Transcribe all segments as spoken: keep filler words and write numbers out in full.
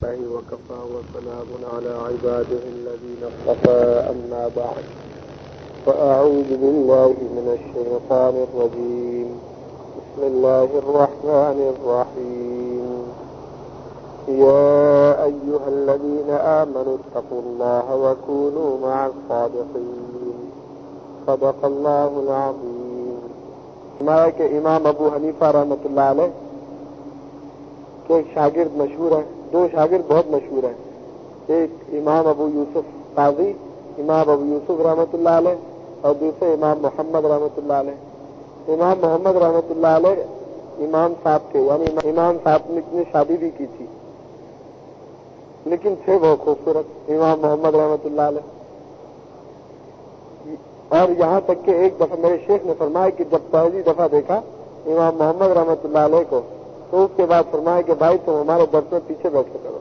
وكفى وسلام على عباده الذين اصطفى أما بعد فأعوذ بالله من الشيطان الرجيم بسم الله الرحمن الرحيم يا أيها الذين آمنوا اتقوا الله وكونوا مع الصادقين صدق الله العظيم. فرمایا کہ امام ابو حنیفہ رحمۃ اللہ علیہ کے ایک شاگرد مشہور ہے، دو شاگرد بہت مشہور ہیں، ایک امام ابو یوسف قاضی امام ابو یوسف رحمۃ اللہ علیہ اور دوسرے امام محمد رحمۃ اللہ علیہ۔ امام محمد رحمۃ اللہ علیہ امام صاحب کے یعنی امام صاحب نے شادی بھی کی تھی، لیکن تھے بہت خوبصورت امام محمد رحمۃ اللہ علیہ۔ اور یہاں تک کہ ایک دفعہ میرے شیخ نے فرمایا کہ جب پہلی دفعہ دیکھا امام محمد رحمۃ اللہ علیہ کو تو اس کے بعد فرمایا کہ بھائی تم ہمارے درس میں پیچھے بیٹھے کرو۔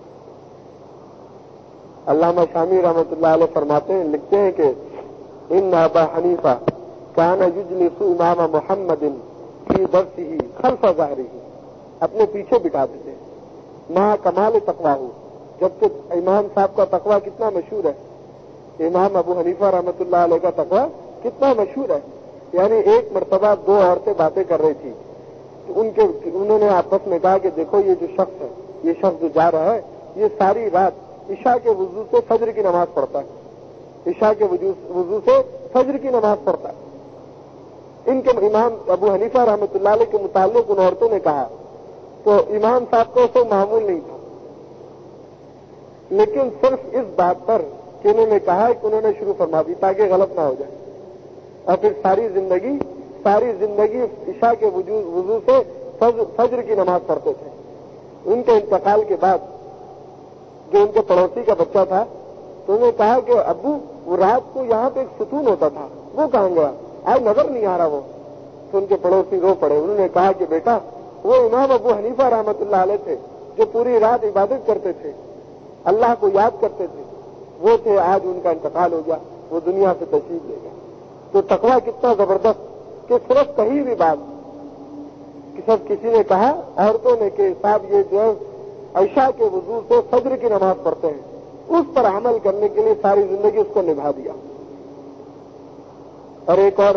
علامہ شامی رحمۃ اللہ علیہ فرماتے ہیں، لکھتے ہیں کہ ان ابا حنیفہ کان یجلس امام محمد فی درسہ خلف ظہرہ، اپنے پیچھے بٹھاتے تھے، مع کمال تقواہ، جبکہ امام صاحب کا تقویٰ کتنا مشہور ہے، امام ابو حنیفہ رحمۃ اللہ علیہ کا تقویٰ کتنا مشہور ہے۔ یعنی ایک مرتبہ دو عورتیں باتیں کر رہی تھی، ان کے انہوں نے آپس میں کہا کہ دیکھو یہ جو شخص ہے، یہ شخص جو جا رہا ہے، یہ ساری رات عشاء کے وضو سے فجر کی نماز پڑھتا ہے، عشاء کے وضو سے فجر کی نماز پڑھتا ہے۔ ان کے امام ابو حنیفہ رحمۃ اللہ علیہ کے متعلق ان عورتوں نے کہا تو امام صاحب کو اسے معمول نہیں تھا، لیکن صرف اس بات پر کہ انہوں نے کہا کہ انہوں نے شروع فرما دی تاکہ غلط نہ ہو جائے، اور پھر ساری زندگی ساری زندگی عشاء کے وضو سے فجر کی نماز پڑھتے تھے۔ ان کے انتقال کے بعد جو ان کے پڑوسی کا بچہ تھا تو انہوں نے کہا کہ ابو وہ رات کو یہاں پہ ایک ستون ہوتا تھا، وہ کہاں گیا، آج نظر نہیں آ رہا وہ۔ تو ان کے پڑوسی رو پڑے، انہوں نے کہا کہ بیٹا وہ امام ابو حنیفہ رحمۃ اللہ علیہ تھے جو پوری رات عبادت کرتے تھے، اللہ کو یاد کرتے تھے، وہ تھے، آج ان کا انتقال ہو گیا، وہ دنیا سے تشریف لے گیا۔ تو تقویٰ کتنا زبردست کہ صرف کہیں بھی بات کہ سب کسی نے کہا عورتوں نے کہ صاحب یہ جو ہے عشاء کے وضو سے فجر کی نماز پڑھتے ہیں، اس پر عمل کرنے کے لیے ساری زندگی اس کو نبھا دیا۔ اور ایک اور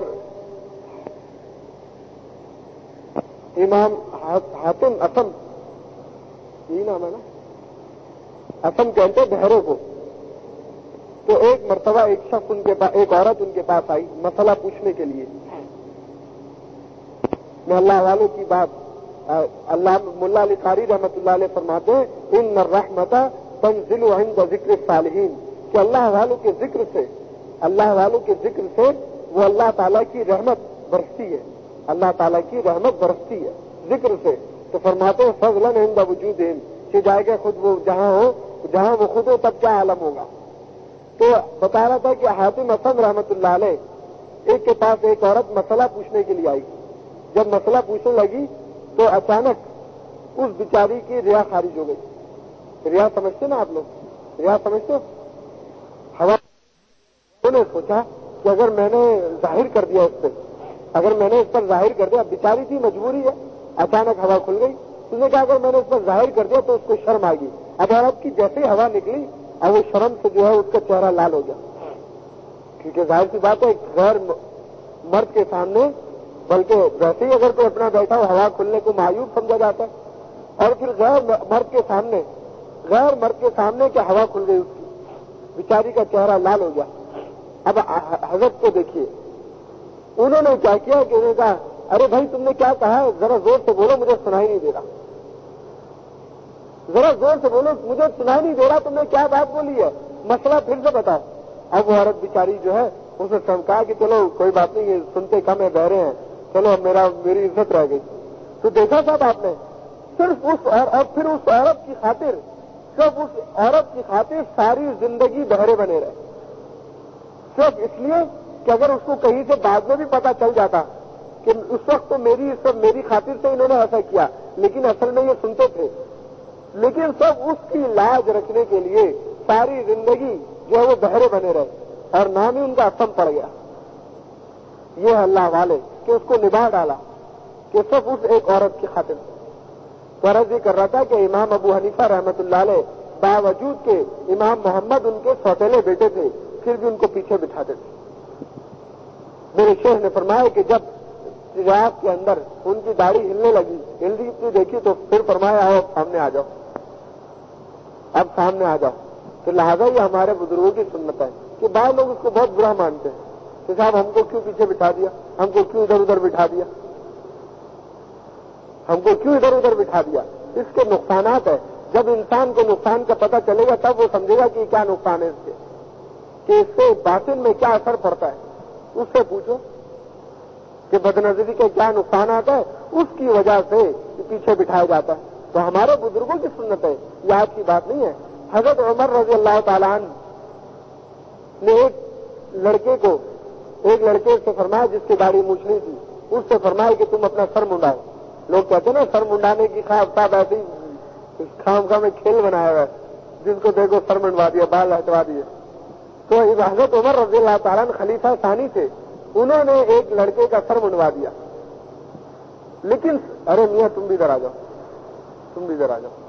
امام حاتم اسم، یہی نام ہے نا، اسم کہتے ہیں بہرے کو۔ تو ایک مرتبہ ایک شخص ان کے پاس ایک عورت ان کے پاس آئی مسئلہ پوچھنے کے لیے۔ میں اللہ والوں کی بات اللہ ملا علی قاری رحمۃ اللہ علیہ فرماتے ہیں ان الرحمت تنزل عند ذکر الصالحین، کہ اللہ والوں کے ذکر سے اللہ والوں کے ذکر سے وہ اللہ تعالیٰ کی رحمت برستی ہے، اللہ تعالیٰ کی رحمت برستی ہے ذکر سے۔ تو فرماتے ہیں فضلا عند وجودہم، کہ جائے گا خود وہ جہاں ہو جہاں وہ خود ہو تب کیا عالم ہوگا۔ تو بتا رہا تھا کہ حاتم اسم رحمۃ اللہ علیہ ایک کے پاس ایک عورت مسئلہ پوچھنے کے لیے آئی، جب مسئلہ پوچھنے لگی تو اچانک اس بیچاری کی ریا خارج ہو گئی۔ ریا سمجھتے نا آپ لوگ، ریا سمجھتے ہو؟ ہوا نے سوچا کہ اگر میں نے ظاہر کر دیا اس پہ اگر میں نے اس پر ظاہر کر دیا، بیچاری تھی مجبوری ہے، اچانک ہوا کھل گئی، اس نے کہا اگر میں نے اس پر ظاہر کر دیا تو اس کو شرم آ گئی۔ اب عورت کی جیسے ہوا نکلی اب وہ شرم سے جو ہے اس کا چہرہ لال ہو گیا، کیونکہ ظاہر سی بات ہے غیر مرد کے سامنے، بلکہ ویسے ہی اگر کوئی اپنا بیٹھا ہو ہوا کھلنے کو معیوب سمجھا جاتا ہے، اور پھر غیر مرد کے سامنے غیر مرد کے سامنے کہ ہوا کھل گئی، اس کی بیچاری کا چہرہ لال ہو گیا۔ اب حضرت کو دیکھیے، انہوں نے کیا کیا کہ انہوں نے کہا ارے بھائی تم نے کیا کہا، ذرا زور سے بولو، مجھے سنائی نہیں دے رہا، ذرا زور سے بولو، مجھے سنائی نہیں دے رہا، تم نے کیا بات بولی ہے، مسئلہ پھر سے بتاؤ۔ اب وہ عورت بیچاری جو ہے اس نے کہا کہ چلو کوئی بات نہیں، یہ سنتے کم ہے، بہرے ہیں، چلو میرا میری عزت رہ گئی۔ تو دیکھا صاحب آپ نے، صرف اس اور پھر اس عورت کی خاطر صرف اس عورت کی خاطر ساری زندگی بہرے بنے رہے، صرف اس لیے کہ اگر اس کو کہیں سے بعد میں بھی پتا چل جاتا کہ اس وقت تو میری سب میری خاطر سے انہوں نے ایسا کیا، لیکن اصل میں یہ سنتے تھے، لیکن سب اس کی لاج رکھنے کے لیے ساری زندگی جو ہے وہ بہرے بنے رہے، اور نام ہی ان کا اسم پڑ گیا۔ یہ اللہ والے کہ اس کو نبھا ڈالا کہ صرف اس ایک عورت کی خاطر سے۔ تو عرض یہ کر رہا تھا کہ امام ابو حنیفہ رحمۃ اللہ علیہ باوجود کے امام محمد ان کے سوتیلے بیٹے تھے پھر بھی ان کو پیچھے بٹھاتے تھے۔ میرے شیخ نے فرمایا کہ جب تجارت کے اندر ان کی داڑھی ہلنے لگی، ہلدی اتنی دیکھی تو پھر فرمایا آؤ اب سامنے آ جاؤ، اب سامنے آ جاؤ۔ تو لہٰذا یہ ہمارے بزرگوں کی سنت ہے کہ بعض لوگ اس کو بہت برا مانتے ہیں کہ صاحب ہم کو کیوں پیچھے بٹھا دیا، ہم کو کیوں ادھر ادھر بٹھا دیا، ہم کو کیوں ادھر ادھر بٹھا دیا۔ اس کے نقصانات ہے، جب انسان کو نقصان کا پتہ چلے گا تب وہ سمجھے گا کہ کیا نقصان ہے اس کے، کہ اس سے باطن میں کیا اثر پڑتا ہے۔ اس سے پوچھو کہ بدنظری کے کیا نقصانات ہیں، اس کی وجہ سے پیچھے بٹھایا جاتا ہے۔ تو ہمارے بزرگوں کی سنت ہے، یہ آج کی بات نہیں ہے۔ حضرت عمر رضی اللہ تعالیٰ عنہ نے ایک لڑکے کو ایک لڑکے سے فرمایا جس کی داڑھی مونچھنی تھی، اس سے فرمایا کہ تم اپنا سر منڈاؤ۔ لوگ کہتے ہیں نا سر منڈانے کی خواب صاحب ایسے ہی خام خواہ میں کھیل بنایا ہوا ہے، جس کو دیکھو سر منڈوا دیا، بال ہٹوا دیے۔ تو حضرت عمر رضی اللہ تعالیٰ عنہ خلیفہ ثانی تھے، انہوں نے ایک لڑکے کا سر منڈوا دیا۔ لیکن ارے میاں تم بھی ادھر آ جاؤ، تم بھی ادھر آ جاؤ۔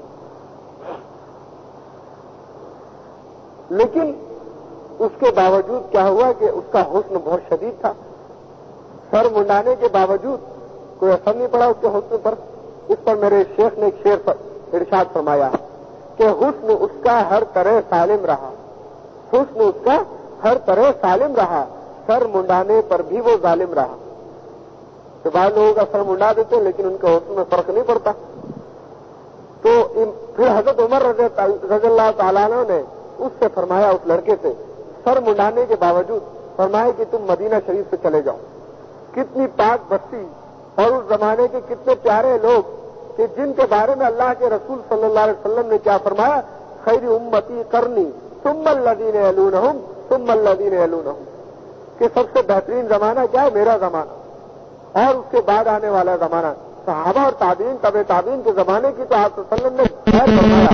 لیکن اس کے باوجود کیا ہوا کہ اس کا حسن بہت شدید تھا، سر منڈانے کے باوجود کوئی اثر نہیں پڑا اس کے حسن پر۔ اس پر میرے شیخ نے ایک شعر پر ارشاد فرمایا کہ حسن اس کا ہر طرح سالم رہا، حسن اس کا ہر طرح سالم رہا، سر منڈانے پر بھی وہ ظالم رہا۔ تو بعض لوگوں کا سر منڈا دیتے لیکن ان کے حسن میں فرق نہیں پڑتا۔ تو پھر حضرت عمر رضی اللہ تعالیٰ عنہ نے اس سے فرمایا، اس لڑکے سے سر منڈانے کے باوجود فرمایا کہ تم مدینہ شریف سے چلے جاؤ۔ کتنی پاک بستی اور اس زمانے کے کتنے پیارے لوگ کہ جن کے بارے میں اللہ کے رسول صلی اللہ علیہ وسلم نے کیا فرمایا، خیر امتی قرنی ثم الذین یلونہم ثم الذین یلونہم، کہ سب سے بہترین زمانہ کیا ہے؟ میرا زمانہ، اور اس کے بعد آنے والا زمانہ۔ صحابہ اور تابعین تبع تابعین کے زمانے کی تو آپ صلی اللہ علیہ وسلم نے خیر فرمایا،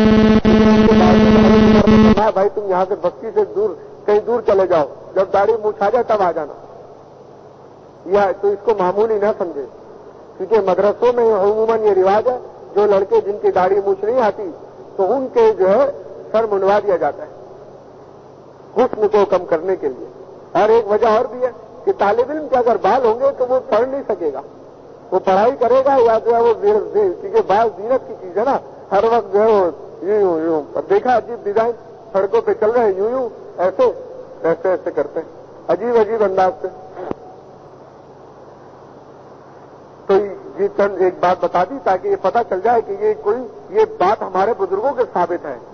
فرمایا بھائی تم یہاں سے بستی سے دور کہیں دور چلے جاؤ، جب داڑھی مونچھ آ جائے تب آ جانا۔ یا تو اس کو معمولی نہ سمجھے، کیونکہ مدرسوں میں عموماً یہ رواج ہے جو لڑکے جن کی داڑھی مونچھ نہیں آتی تو ان کے جو ہے سر منڈوا دیا جاتا ہے حسن کو کم کرنے کے لیے۔ اور ایک وجہ اور بھی ہے کہ طالب علم کے اگر بال ہوں گے تو وہ پڑھ نہیں سکے گا، وہ پڑھائی کرے گا یا جو ہے وہ کیونکہ بال زینت کی چیز ہے نا، ہر وقت جو ہے وہ یوں یوں یوں دیکھا عجیب ڈیزائن سڑکوں پہ چل رہے ہیں، یوں یوں ایسے ایسے ایسے کرتے ہیں عجیب عجیب انداز سے۔ تو یہ چند ایک بات بتا دی تاکہ یہ پتہ چل جائے کہ یہ کوئی یہ بات ہمارے بزرگوں کے ثابت ہے۔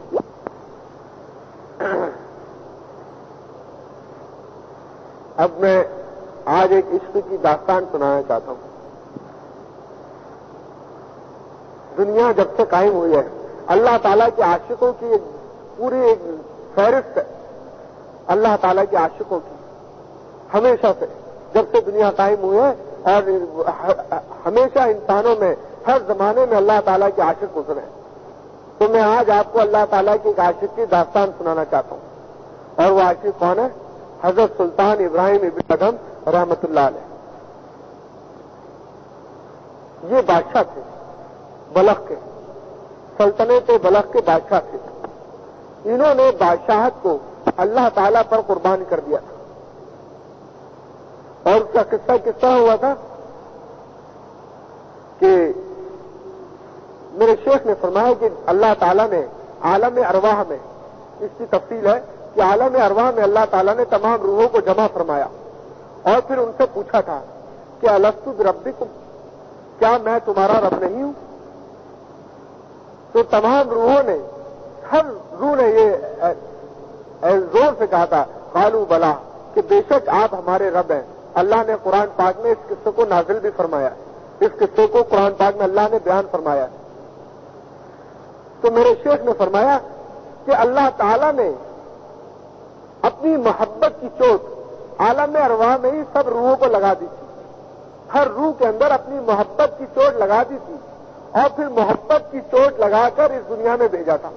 اب میں آج ایک عشق کی داستان سنانا چاہتا ہوں۔ دنیا جب سے قائم ہوئی ہے اللہ تعالیٰ کے عاشقوں کی ایک پوری ایک فہرست ہے، اللہ تعالیٰ کے عاشقوں کی ہمیشہ سے، جب سے دنیا قائم ہوئی ہے، اور ہمیشہ انسانوں میں ہر زمانے میں اللہ تعالیٰ کے عاشق گزرے ہیں۔ تو میں آج آپ کو اللہ تعالیٰ کے ایک عاشق کی داستان سنانا چاہتا ہوں، اور وہ عاشق کون ہے؟ حضرت سلطان ابراہیم ابن ادہم رحمۃ اللہ علیہ۔ یہ بادشاہ تھے بلخ کے، سلطنت بلخ کے بادشاہ تھے۔ انہوں نے بادشاہت کو اللہ تعالیٰ پر قربان کر دیا تھا، اور اس کا قصہ کس طرح ہوا تھا کہ میرے شیخ نے فرمایا کہ اللہ تعالیٰ نے عالم ارواح میں، اس کی تفصیل ہے کہ عالم ارواح میں اللہ تعالیٰ نے تمام روحوں کو جمع فرمایا اور پھر ان سے پوچھا تھا کہ الست بربکم، کیا میں تمہارا رب نہیں ہوں؟ تو تمام روحوں نے، ہر روح نے یہ زور سے کہا تھا قالوا بلا، کہ بے شک آپ ہمارے رب ہیں۔ اللہ نے قرآن پاک میں اس قصے کو نازل بھی فرمایا، اس قصے کو قرآن پاک میں اللہ نے بیان فرمایا۔ تو میرے شیخ نے فرمایا کہ اللہ تعالیٰ نے اپنی محبت کی چوٹ عالم ارواح میں ہی سب روحوں کو لگا دی تھی، ہر روح کے اندر اپنی محبت کی چوٹ لگا دی تھی، اور پھر محبت کی چوٹ لگا کر اس دنیا میں بھیجا تھا۔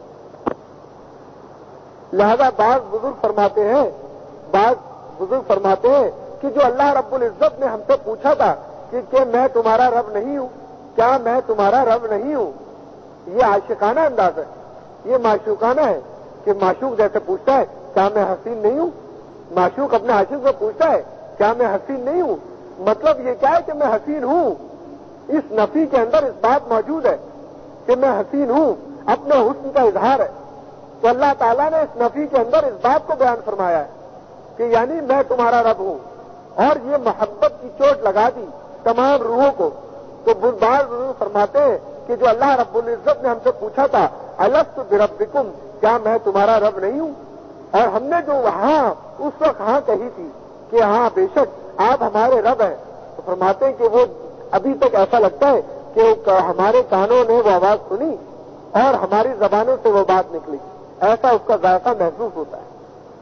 لہذا بعض بزرگ فرماتے ہیں بعض بزرگ فرماتے ہیں کہ جو اللہ رب العزت نے ہم سے پوچھا تھا کہ, کہ میں تمہارا رب نہیں ہوں، کیا میں تمہارا رب نہیں ہوں؟ یہ عاشقانہ انداز ہے، یہ معشوقانہ ہے کہ معشوق جیسے پوچھتا ہے کیا میں حسین نہیں ہوں؟ معشوق اپنے عاشق سے پوچھتا ہے کیا میں حسین نہیں ہوں؟ مطلب یہ کیا ہے کہ میں حسین ہوں. اس نفی کے اندر اس بات موجود ہے کہ میں حسین ہوں، اپنے حسن کا اظہار ہے. تو اللہ تعالیٰ نے اس نفی کے اندر اس بات کو بیان فرمایا ہے کہ یعنی میں تمہارا رب ہوں، اور یہ محبت کی چوٹ لگا دی تمام روحوں کو. تو بعض بزرگ فرماتے ہیں کہ جو اللہ رب العزت نے ہم سے پوچھا تھا الست بربکم، کیا میں تمہارا رب نہیں ہوں، اور ہم نے جو ہاں اس وقت ہاں کہی تھی کہ ہاں بے شک آپ ہمارے رب ہیں، تو فرماتے ہیں کہ وہ ابھی تک ایسا لگتا ہے کہ ہمارے کانوں نے وہ آواز سنی اور ہماری زبانوں سے وہ بات نکلی، ایسا اس کا ذائقہ محسوس ہوتا ہے.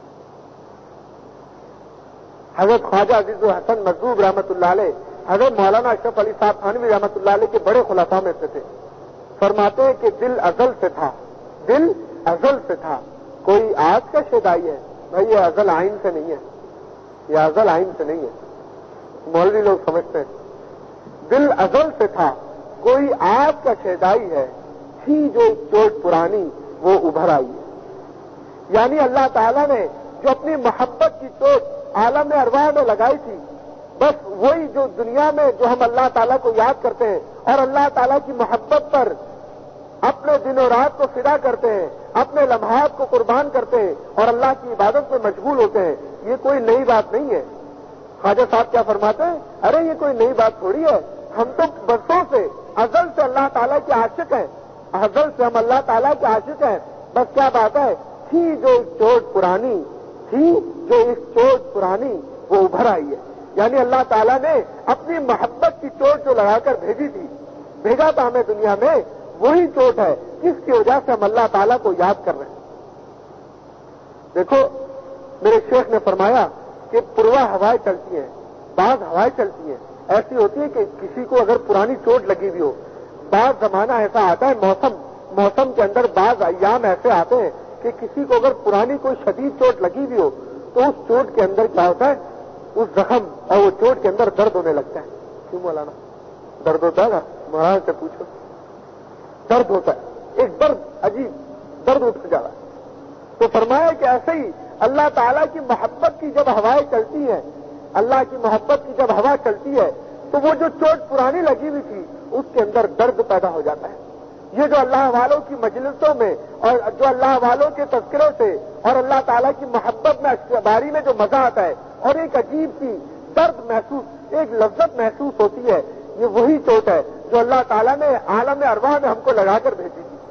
حضرت خواجہ عزیز الحسن مجذوب رحمۃ اللہ علیہ، حضرت مولانا اشرف علی صاحب تھانوی رحمۃ اللہ علیہ کے بڑے خلفاء میں سے تھے. فرماتے ہیں کہ دل ازل سے تھا، دل ازل سے تھا، کوئی آج کا شیدائی ہے. بھائی یہ ازل آئین سے نہیں ہے، یہ ازل آئین سے نہیں ہے، مولوی لوگ سمجھتے ہیں. دل ازل سے تھا کوئی آج کا شیدائی ہے، تھی جو چوٹ پرانی وہ ابھر آئی ہے. یعنی اللہ تعالیٰ نے جو اپنی محبت کی چوٹ عالم ارواح میں لگائی تھی، بس وہی جو دنیا میں جو ہم اللہ تعالیٰ کو یاد کرتے ہیں اور اللہ تعالیٰ کی محبت پر اپنے دن و رات کو فدا کرتے ہیں، اپنے لمحات کو قربان کرتے ہیں اور اللہ کی عبادت میں مشغول ہوتے ہیں، یہ کوئی نئی بات نہیں ہے. خواجہ صاحب کیا فرماتے ہیں؟ ارے یہ کوئی نئی بات تھوڑی ہے، ہم تو برسوں سے ازل سے اللہ تعالیٰ کے عاشق ہیں، ازل سے ہم اللہ تعالیٰ کے عاشق ہیں. بس کیا بات ہے، تھی جو ایک چوٹ پرانی، تھی جو ایک چوٹ پرانی وہ ابھر آئی ہے. یعنی اللہ تعالیٰ نے اپنی محبت کی چوٹ جو لگا کر بھیجی تھی، بھیجا تھا ہمیں دنیا میں، وہی چوٹ ہے جس کی وجہ سے ہم اللہ تعالیٰ کو یاد کر رہے ہیں. دیکھو میرے شیخ نے فرمایا کہ پروا ہوائیں چلتی ہیں، بعض ہوائیں چلتی ہیں ایسی ہوتی ہے کہ کسی کو اگر پرانی چوٹ لگی ہوئی ہو، بعض زمانہ ایسا آتا ہے، موسم موسم کے اندر بعض ایام ایسے آتے ہیں کہ کسی کو اگر پرانی کوئی شدید چوٹ لگی ہوئی ہو تو اس چوٹ کے اندر کیا ہوتا ہے، اس زخم اور وہ چوٹ کے اندر درد ہونے لگتا ہے. کیوں مولانا درد ہوتا ہے؟ نا مولانا سے پوچھو، درد ہوتا ہے، ایک درد عجیب درد اٹھ جا رہا ہے. تو فرمایا کہ ایسے ہی اللہ تعالیٰ کی محبت کی جب ہوائیں چلتی ہیں، اللہ کی محبت کی جب ہوا چلتی ہے تو وہ جو چوٹ پرانی لگی ہوئی تھی اس کے اندر درد پیدا ہو جاتا ہے. یہ جو اللہ والوں کی مجلسوں میں اور جو اللہ والوں کے تذکروں سے اور اللہ تعالیٰ کی محبت میں اشتباری میں جو مزہ آتا ہے اور ایک عجیب سی درد محسوس، ایک لذت محسوس ہوتی ہے، یہ وہی چوٹ ہے جو اللہ تعالیٰ نے عالم ارواح میں ہم کو لگا کر بھیجی تھی.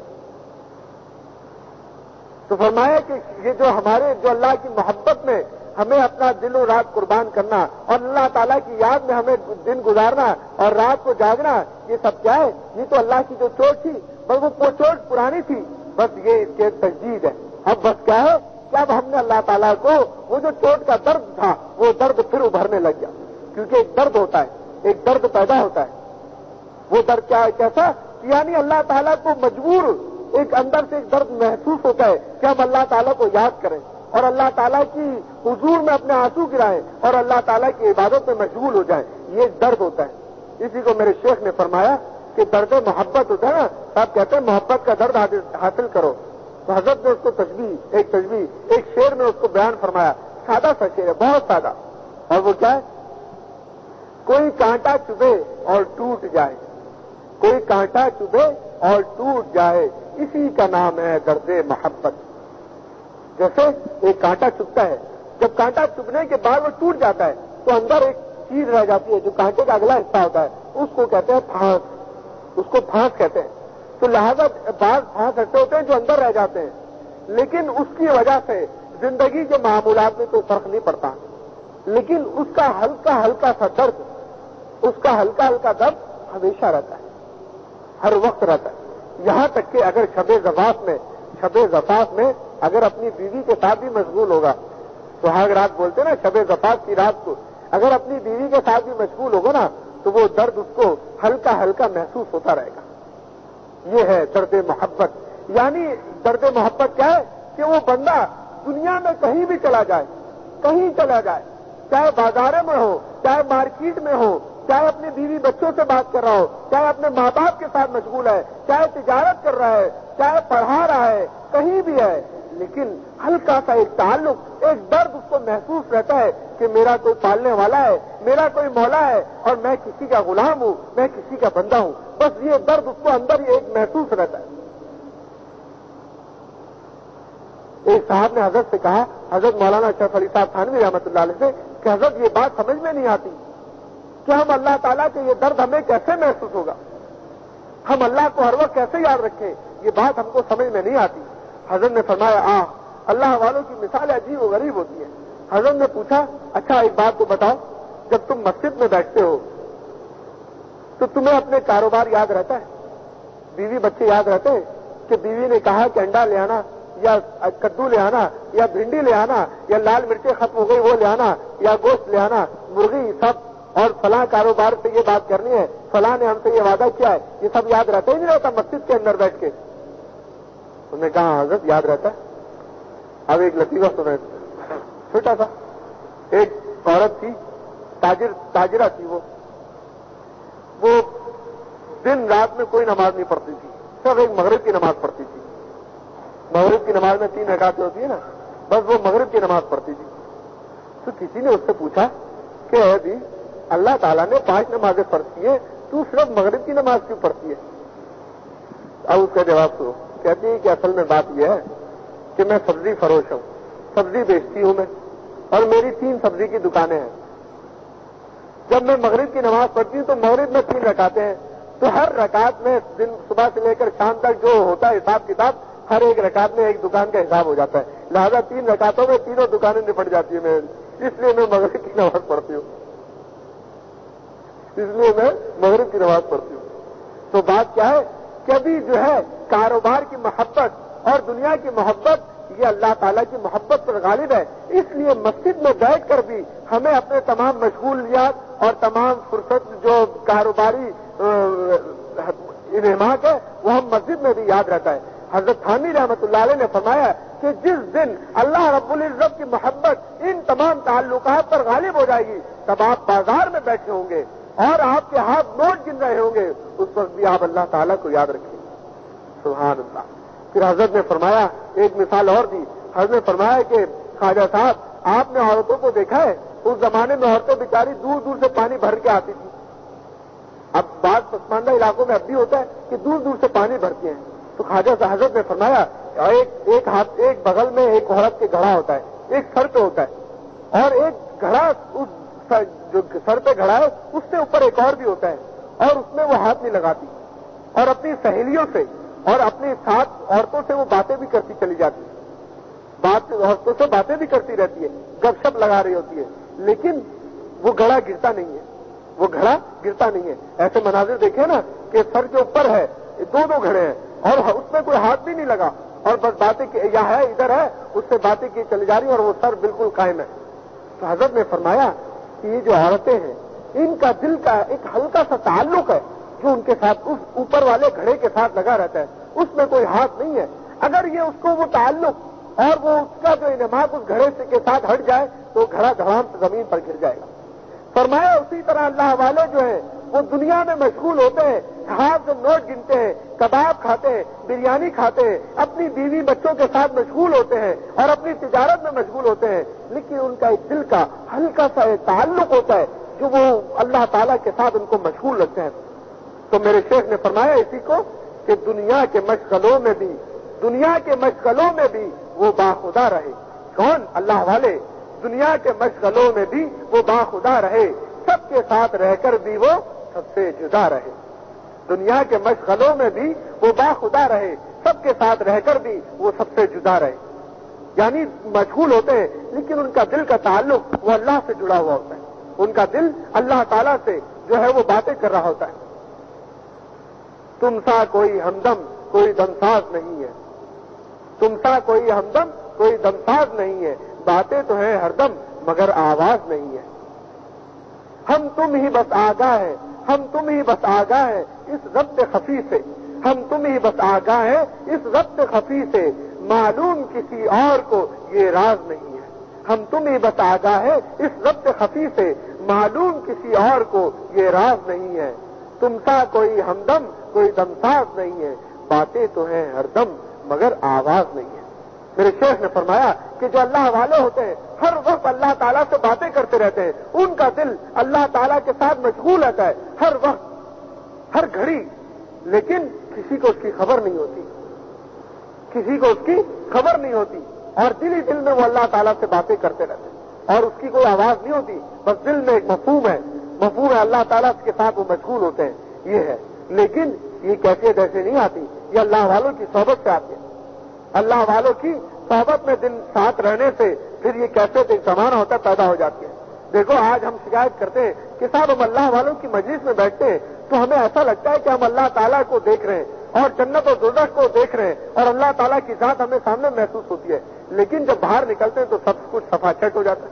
تو فرمایا کہ یہ جو ہمارے جو اللہ کی محبت میں ہمیں اپنا دل و رات قربان کرنا اور اللہ تعالیٰ کی یاد میں ہمیں دن گزارنا اور رات کو جاگنا، یہ سب کیا ہے؟ یہ تو اللہ کی جو چوٹ تھی بس وہ چوٹ پرانی تھی، بس یہ اس کے تجدید ہے. اب بس کیا ہے کہ اب ہم نے اللہ تعالیٰ کو وہ جو چوٹ کا درد تھا وہ درد پھر ابھرنے لگ گیا، کیونکہ ایک درد ہوتا ہے، ایک درد پیدا ہوتا ہے. وہ درد کیا ہے؟ کیسا؟ یعنی اللہ تعالیٰ کو مجبور ایک اندر سے ایک درد محسوس ہوتا ہے کہ ہم اللہ تعالیٰ کو یاد کریں اور اللہ تعالیٰ کی حضور میں اپنے آنسو گرائیں اور اللہ تعالیٰ کی عبادت میں مشغول ہو جائیں. یہ ایک درد ہوتا ہے. اسی کو میرے شیخ نے فرمایا کہ درد محبت ہوتا ہے نا، آپ کہتے ہیں محبت کا درد حاصل کرو، تو حضرت نے اس کو تشبیہ ایک تشبیہ ایک شعر میں اس کو بیان فرمایا. سادہ سا شعر ہے، بہت سادہ، اور وہ کیا ہے؟ کوئی کانٹا چبھے اور ٹوٹ جائے، کوئی کانٹا چبھے اور ٹوٹ جائے، اسی کا نام ہے درد محبت. جیسے ایک کانٹا چبھتا ہے، جب کانٹا چبھنے کے بعد وہ ٹوٹ جاتا ہے تو اندر ایک چیز رہ جاتی ہے جو کانٹے کا اگلا حصہ ہوتا ہے، اس کو کہتے ہیں پھانس، اس کو پھانس کہتے ہیں. تو لہذا بعض پھانس ایسے ہوتے ہیں جو اندر رہ جاتے ہیں، لیکن اس کی وجہ سے زندگی کے معمولات میں کوئی فرق نہیں پڑتا، لیکن اس کا ہلکا ہلکا سا درد، اس کا ہلکا ہلکا درد ہمیشہ رہتا ہے، ہر وقت رہتا ہے. یہاں تک کہ اگر شب زفاف میں شب زفاف میں اگر اپنی بیوی کے ساتھ بھی مشغول ہوگا، سہاگ رات بولتے نا شب زفاف کی رات کو، اگر اپنی بیوی کے ساتھ بھی مشغول ہوگا نا تو وہ درد اس کو ہلکا ہلکا محسوس ہوتا رہے گا. یہ ہے درد محبت. یعنی درد محبت کیا ہے کہ وہ بندہ دنیا میں کہیں بھی چلا جائے، کہیں چلا جائے، چاہے بازار میں ہو، چاہے مارکیٹ میں ہو، چاہے اپنی بیوی بچوں سے بات کر رہا ہو، چاہے اپنے ماں باپ کے ساتھ مشغول ہے، چاہے تجارت کر رہا ہے، چاہے پڑھا رہا ہے، کہیں بھی ہے، لیکن ہلکا سا ایک تعلق، ایک درد اس کو محسوس رہتا ہے کہ میرا کوئی پالنے والا ہے، میرا کوئی مولا ہے اور میں کسی کا غلام ہوں، میں کسی کا بندہ ہوں. بس یہ درد اس کو اندر ہی ایک محسوس رہتا ہے. ایک صاحب نے حضرت سے کہا، حضرت مولانا اشرف علی صاحب تھانوی رحمۃ اللہ علیہ سے، کہ حضرت یہ بات سمجھ میں نہیں آتی کہ ہم اللہ تعالیٰ کے یہ درد ہمیں کیسے محسوس ہوگا، ہم اللہ کو ہر وقت کیسے یاد رکھیں، یہ بات ہم کو سمجھ میں نہیں آتی. حضرت نے فرمایا، آ اللہ والوں کی مثال عجیب و غریب ہوتی ہے. حضرت نے پوچھا، اچھا ایک بات تو بتاؤ، جب تم مسجد میں بیٹھتے ہو تو تمہیں اپنے کاروبار یاد رہتا ہے، بیوی بچے یاد رہتے ہیں کہ بیوی نے کہا کہ انڈا لے آنا یا کدو لے آنا یا بھنڈی لے آنا یا لال مرچیں ختم ہو گئی وہ لے آنا یا گوشت لے آنا، مرغی سب، اور فلاں کاروبار سے یہ بات کرنی ہے، فلاں نے ہم سے یہ وعدہ کیا ہے، یہ سب یاد رہتا ہی نہیں رہتا مسجد کے اندر بیٹھ کے؟ انہوں نے کہا حضرت یاد رہتا ہے. اب ایک لطیفہ سنا، چھوٹا سا. ایک عورت تھی، تاجر تاجرہ تھی، وہ وہ دن رات میں کوئی نماز نہیں پڑھتی تھی، صرف ایک مغرب کی نماز پڑھتی تھی. مغرب کی نماز میں تین رکعتیں ہوتی ہیں نا، بس وہ مغرب کی نماز پڑھتی تھی. تو کسی نے اس سے پوچھا کہ اے جی اللہ تعالیٰ نے پانچ نمازیں فرض کی ہیں، تو صرف مغرب کی نماز کیوں پڑھتی ہے؟ اب اس کا جواب سنو. کہتی ہے کہ اصل میں بات یہ ہے کہ میں سبزی فروش ہوں، سبزی بیچتی ہوں میں، اور میری تین سبزی کی دکانیں ہیں. جب میں مغرب کی نماز پڑھتی ہوں تو مغرب میں تین رکعتیں ہیں، تو ہر رکعت میں دن صبح سے لے کر شام تک جو ہوتا ہے حساب کتاب، ہر ایک رکعت میں ایک دکان کا حساب ہو جاتا ہے. لہذا تین رکعتوں میں تینوں دکانیں نپٹ جاتی ہیں میری، اس لیے میں مغرب کی نماز پڑھتی ہوں اس لیے میں مغرب کی نماز پڑھتی ہوں. تو بات کیا ہے کہ ابھی جو ہے کاروبار کی محبت اور دنیا کی محبت یہ اللہ تعالیٰ کی محبت پر غالب ہے. اس لیے مسجد میں بیٹھ کر بھی ہمیں اپنے تمام مشغولیات اور تمام فرصت جو کاروباری انہماک ہے وہ ہم مسجد میں بھی یاد رہتا ہے. حضرت تھانوی رحمۃ اللہ علیہ نے فرمایا کہ جس دن اللہ رب العزت کی محبت ان تمام تعلقات پر غالب ہو جائے گی تب آپ بازار میں بیٹھے ہوں گے اور آپ کے ہاتھ نوٹ گن رہے ہوں گے، اس وقت بھی آپ اللہ تعالیٰ کو یاد رکھیں. سبحان اللہ. پھر حضرت نے فرمایا، ایک مثال اور دی. حضرت نے فرمایا کہ خواجہ صاحب آپ نے عورتوں کو دیکھا ہے، اس زمانے میں عورتیں بیچاری دور دور سے پانی بھر کے آتی تھی. اب بعض پسماندہ علاقوں میں اب بھی ہوتا ہے کہ دور دور سے پانی بھرتی ہیں. تو خواجہ حضرت نے فرمایا ایک ایک ہاتھ ایک بغل میں ایک عورت کے گھڑا ہوتا ہے، ایک سر پہ ہوتا ہے، اور ایک گھڑا اس جو سر پہ گھڑا ہے اس سے اوپر ایک اور بھی ہوتا ہے، اور اس میں وہ ہاتھ نہیں لگاتی، اور اپنی سہیلیوں سے اور اپنی ساتھ عورتوں سے وہ باتیں بھی کرتی چلی جاتی ہے، بات عورتوں سے باتیں بھی کرتی رہتی ہے، گپ شپ لگا رہی ہوتی ہے، لیکن وہ گھڑا گرتا نہیں ہے، وہ گھڑا گرتا نہیں ہے. ایسے مناظر دیکھے نا کہ سر کے اوپر ہے دو دو گھڑے ہیں اور اس میں کوئی ہاتھ بھی نہیں لگا، اور بس باتیں یا ہے ادھر ہے اس سے باتیں کی چلی جا رہی اور وہ سر بالکل قائم ہے. تو حضرت نے فرمایا کہ یہ جو عورتیں ہیں ان کا دل کا ایک ہلکا سا تعلق ہے جو ان کے ساتھ اس اوپر والے گھڑے کے ساتھ لگا رہتا ہے، اس میں کوئی ہاتھ نہیں ہے. اگر یہ اس کو وہ تعلق اور وہ اس کا جو انعماد اس گھڑے سے کے ساتھ ہٹ جائے تو گھڑا دھڑام سے زمین پر گر جائے گا. فرمایا اسی طرح اللہ والے جو ہیں وہ دنیا میں مشغول ہوتے ہیں، ہاتھ سے نوٹ گنتے ہیں، کباب کھاتے ہیں، بریانی کھاتے ہیں، اپنی بیوی بچوں کے ساتھ مشغول ہوتے ہیں اور اپنی تجارت میں مشغول ہوتے ہیں، لیکن ان کا ایک دل کا ہلکا سا ایک تعلق ہوتا ہے جو وہ اللہ تعالیٰ کے ساتھ ان کو مشغول رکھتے ہیں. تو میرے شیخ نے فرمایا اسی کو کہ دنیا کے مشغلوں میں بھی دنیا کے مشغلوں میں بھی وہ باخدا رہے. کون؟ اللہ والے. دنیا کے مشغلوں میں بھی وہ باخدا رہے، سب کے ساتھ رہ کر بھی وہ سب سے جدا رہے. دنیا کے مشغلوں میں بھی وہ باخدا رہے، سب کے ساتھ رہ کر بھی وہ سب سے جدا رہے. یعنی مشغول ہوتے ہیں لیکن ان کا دل کا تعلق وہ اللہ سے جڑا ہوا ہوتا ہے، ان کا دل اللہ تعالیٰ سے جو ہے وہ باتیں کر رہا ہوتا ہے. تم سا کوئی ہمدم کوئی دمساز نہیں ہے، تم سا کوئی ہمدم کوئی دمساز نہیں ہے، باتیں تو ہیں ہر دم مگر آواز نہیں ہے. ہم تم ہی بس آگاہ ہیں، ہم تم ہی بس آگاہ ہیں اس ضبط خفی سے، ہم تم ہی بس آگاہ ہیں اس ضبط خفی سے، معلوم کسی اور کو یہ راز نہیں ہے. ہم تمہیں بس آگاہ ہے اس ضبط خفی سے، معلوم کسی اور کو یہ راز نہیں ہے، تم سا کوئی ہمدم کوئی دمساز نہیں ہے، باتیں تو ہیں ہر دم مگر آواز نہیں ہے۔ میرے شیخ نے فرمایا کہ جو اللہ والے ہوتے ہیں ہر وقت اللہ تعالیٰ سے باتیں کرتے رہتے ہیں، ان کا دل اللہ تعالیٰ کے ساتھ مشغول رہتا ہے ہر وقت ہر گھڑی، لیکن کسی کو اس کی خبر نہیں ہوتی، کسی کو اس کی خبر نہیں ہوتی، اور دل ہی دل میں وہ اللہ تعالیٰ سے باتیں کرتے رہتے ہیں اور اس کی کوئی آواز نہیں ہوتی، بس دل میں ایک مفہوم ہے، مفہوم ہے اللہ تعالیٰ کے ساتھ وہ مشغول ہوتے ہیں، یہ ہے۔ لیکن یہ کیفیت ایسے نہیں آتی، یہ اللہ والوں کی صحبت سے آتی ہے، اللہ والوں کی صحبت میں دل ساتھ رہنے سے پھر یہ کیفیت ایک زمانہ ہوتا ہے پیدا ہو جاتی ہے۔ دیکھو آج ہم شکایت کرتے ہیں کہ صاحب ہم اللہ والوں کی مجلس میں بیٹھتے ہیں تو ہمیں ایسا لگتا ہے کہ ہم اللہ تعالیٰ کو دیکھ رہے ہیں اور جنت و دوزخ کو دیکھ رہے ہیں اور اللہ تعالیٰ کی ذات ہمیں سامنے محسوس ہوتی ہے، لیکن جب باہر نکلتے ہیں تو سب کچھ صفا چٹ ہو جاتا ہے،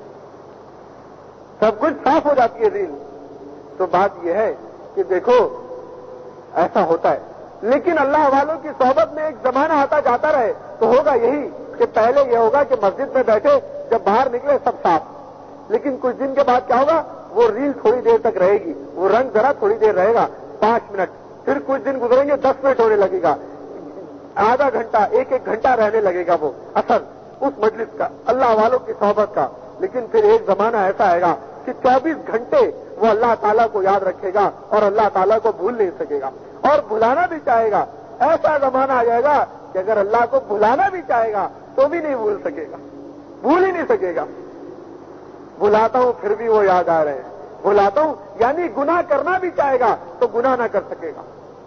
سب کچھ صاف ہو جاتی ہے دل۔ تو بات یہ ہے کہ دیکھو ایسا ہوتا ہے، لیکن اللہ والوں کی صحبت میں ایک زمانہ آتا جاتا رہے تو ہوگا یہی کہ پہلے یہ ہوگا کہ مسجد میں بیٹھے جب باہر نکلے سب صاف، لیکن کچھ دن کے بعد کیا ہوگا، وہ ریل تھوڑی دیر تک رہے گی، وہ رنگ ذرا تھوڑی دیر رہے گا، پانچ منٹ، پھر کچھ دن گزریں گے دس منٹ ہونے لگے گا، آدھا گھنٹہ ایک ایک گھنٹہ رہنے لگے گا وہ اثر اس مجلس کا اللہ والوں کی صحبت کا، لیکن پھر ایک زمانہ ایسا آئے گا کہ چوبیس گھنٹے وہ اللہ تعالیٰ کو یاد رکھے گا اور اللہ تعالیٰ کو بھول نہیں سکے گا اور بھلانا بھی چاہے گا، ایسا زمانہ آ جائے گا کہ اگر اللہ کو بھلانا بھی چاہے گا تو بھی نہیں بھول سکے گا، بھول ہی نہیں سکے گا۔ بھلاتا ہوں پھر بھی وہ یاد آ رہے ہیں، بھلاتا ہوں یعنی گناہ کرنا بھی چاہے گا تو گناہ نہ کر سکے گا،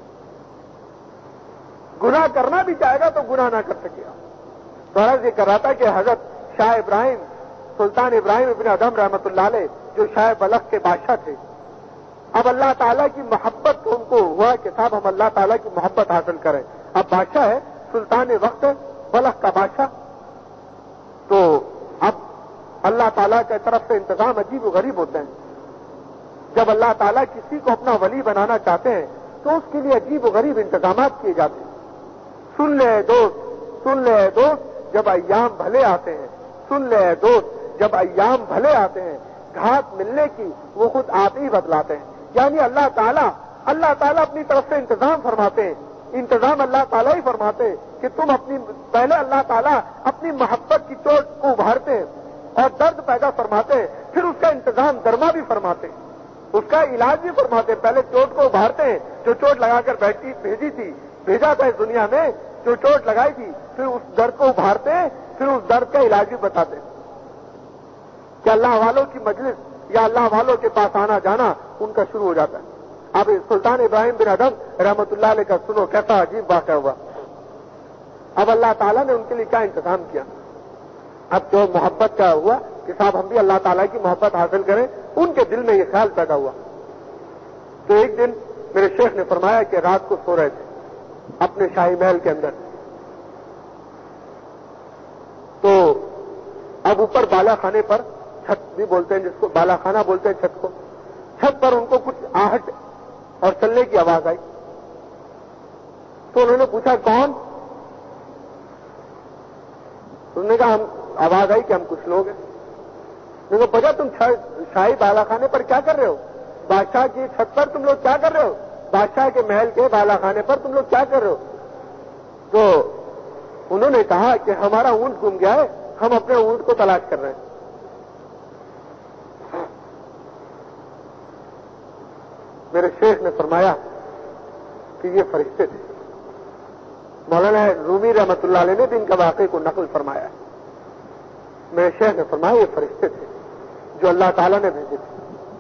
گناہ کرنا بھی چاہے گا تو گناہ نہ کر سکے گا۔ تو عرض یہ کر رہا تھا کہ حضرت شاہ ابراہیم سلطان ابراہیم ابن ادم رحمۃ اللہ علیہ جو شاہ بلخ کے بادشاہ تھے، اب اللہ تعالیٰ کی محبت ان کو ہوا کہ صاحب ہم اللہ تعالیٰ کی محبت حاصل کریں، اب بادشاہ ہے سلطان وقت بلخ کا بادشاہ، تو اب اللہ تعالیٰ کی طرف سے انتظام عجیب و غریب ہوتے ہیں، جب اللہ تعالیٰ کسی کو اپنا ولی بنانا چاہتے ہیں تو اس کے لیے عجیب و غریب انتظامات کیے جاتے ہیں۔ سن لے دوست سن لے دوست جب ایام بھلے آتے ہیں، سن لے دوست جب ایام بھلے آتے ہیں، گھاٹ ملنے کی وہ خود آپ ہی بتلاتے ہیں، یعنی اللہ تعالیٰ اللہ تعالیٰ اپنی طرف سے انتظام فرماتے ہیں، انتظام اللہ تعالیٰ ہی فرماتے ہیں کہ تم اپنی پہلے اللہ تعالیٰ اپنی محبت کی چوٹ کو ابھارتے ہیں اور درد پیدا فرماتے ہیں، پھر اس کا انتظام درما بھی فرماتے ہیں، اس کا علاج بھی فرماتے ہیں، پہلے چوٹ کو ابھارتے ہیں، جو چوٹ لگا کر بیٹھی بھیجی تھی بھیجا تھا اس دنیا میں جو چوٹ لگائی تھی، پھر اس درد کو ابھارتے ہیں، پھر اس درد کا علاج بھی بتاتے ہیں کہ اللہ والوں کی مجلس یا اللہ والوں کے پاس آنا جانا ان کا شروع ہو جاتا ہے۔ اب سلطان ابراہیم بن ادم رحمۃ اللہ علیہ کا سنو کیسا عجیب واقعہ ہوا۔ اب اللہ تعالیٰ نے ان کے لیے کیا انتظام کیا، اب جو محبت کا ہوا کہ صاحب ہم بھی اللہ تعالیٰ کی محبت حاصل کریں، ان کے دل میں یہ خیال پیدا ہوا۔ تو ایک دن میرے شیخ نے فرمایا کہ رات کو سو رہے تھے اپنے شاہی محل کے اندر، تو اب اوپر بالا خانے پر، چھت بھی بولتے ہیں جس کو بالا خانہ بولتے ہیں چھت کو، چھت پر ان کو کچھ آہٹ اور چلنے کی آواز آئی، تو انہوں نے پوچھا کون؟ انہوں نے کہا ہم آواز آئی کہ ہم کچھ لوگ ہیں۔ انہوں نے پوچھا تم شاہی بالا خانے پر کیا کر رہے ہو؟ بادشاہ کی چھت پر تم لوگ کیا کر رہے ہو؟ بادشاہ کے محل کے بالا خانے پر تم لوگ کیا کر رہے ہو؟ تو انہوں نے کہا کہ ہمارا اونٹ گم گیا ہے، ہم اپنے اونٹ کو تلاش کر رہے ہیں۔ میرے شیخ نے فرمایا کہ یہ فرشتے تھے، مولانا رومی رحمۃ اللہ علیہ نے بھی ان کا واقعے کو نقل فرمایا ہے۔ میرے شیخ نے فرمایا یہ فرشتے تھے جو اللہ تعالیٰ نے بھیجے تھے۔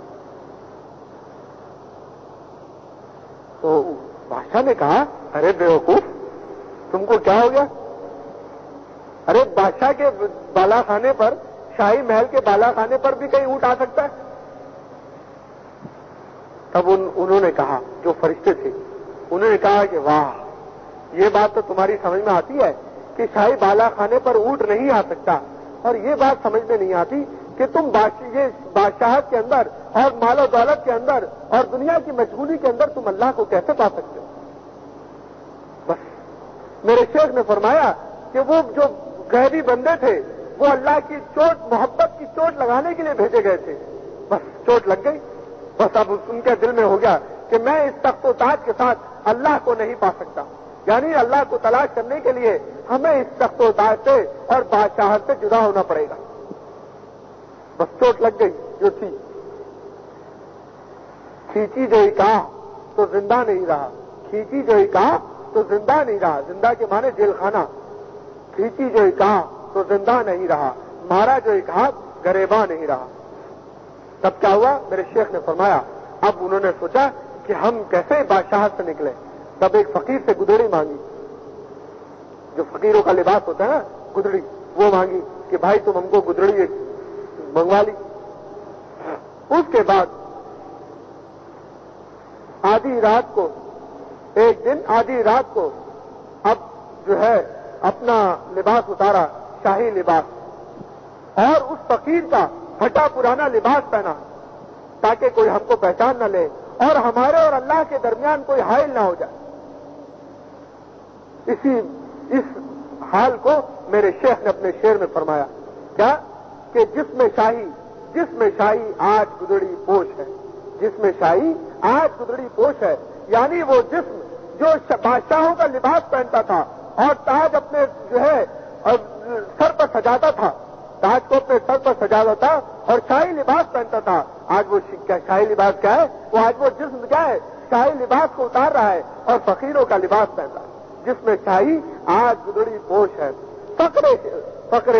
تو بادشاہ نے کہا ارے بیوقوف تم کو کیا ہو گیا؟ ارے بادشاہ کے بالا خانے پر، شاہی محل کے بالا خانے پر بھی کہیں اونٹ آ سکتا ہے؟ تب ان, انہوں نے کہا جو فرشتے تھے انہوں نے کہا کہ واہ یہ بات تو تمہاری سمجھ میں آتی ہے کہ شاہی بالا خانے پر اونٹ نہیں آ سکتا، اور یہ بات سمجھ میں نہیں آتی کہ تم یہ بادشاہت کے اندر اور مال و دولت کے اندر اور دنیا کی مشغولی کے اندر تم اللہ کو کیسے پا سکتے ہو؟ بس میرے شیخ نے فرمایا کہ وہ جو غیبی بندے تھے وہ اللہ کی چوٹ محبت کی چوٹ لگانے کے لیے بھیجے گئے تھے. بس چوٹ لگ گئی. بس اب ان کے دل میں ہو گیا کہ میں اس تخت و تاج کے ساتھ اللہ کو نہیں پا سکتا. یعنی اللہ کو تلاش کرنے کے لیے ہمیں اس تخت و تاج سے اور بادشاہت سے جدا ہونا پڑے گا. بس چوٹ لگ گئی جو تھی. کھینچی جو ہی کہا تو زندہ نہیں رہا. کھینچی جو ہی کہا تو زندہ نہیں رہا. زندہ کے معنی جیل خانہ. کھینچی جو ہی کہا تو زندہ نہیں رہا. مارا جو ہی کہا گریباں نہیں رہا. تب کیا ہوا؟ میرے شیخ نے فرمایا اب انہوں نے سوچا کہ ہم کیسے بادشاہت سے نکلے. تب ایک فقیر سے گدڑی مانگی. جو فقیروں کا لباس ہوتا ہے نا گدڑی, وہ مانگی کہ بھائی تم ہم کو گدڑی منگوا لی. اس کے بعد آدھی رات کو ایک دن آدھی رات کو اب جو ہے اپنا لباس اتارا, شاہی لباس, اور اس فقیر کا پھٹا پرانا لباس پہنا تاکہ کوئی ہم کو پہچان نہ لے اور ہمارے اور اللہ کے درمیان کوئی حائل نہ ہو جائے. اسی اس حال کو میرے شیخ نے اپنے شعر میں فرمایا کیا کہ جس میں شاہی جس میں شاہی آج گدڑی پوش ہے. جس میں شاہی آج گدڑی پوش ہے یعنی وہ جسم جو بادشاہوں کا لباس پہنتا تھا اور تاج اپنے جو ہے سر پر سجاتا تھا, تاج کو اپنے سر پر سجاتا تھا اور شاہی لباس پہنتا تھا, آج وہ شاہی لباس کیا ہے؟ وہ آج وہ جسم کیا ہے؟ شاہی لباس کو اتار رہا ہے اور فقیروں کا لباس پہنتا ہے. جس میں شاہی آج گدڑی پوش ہے. فقر فقر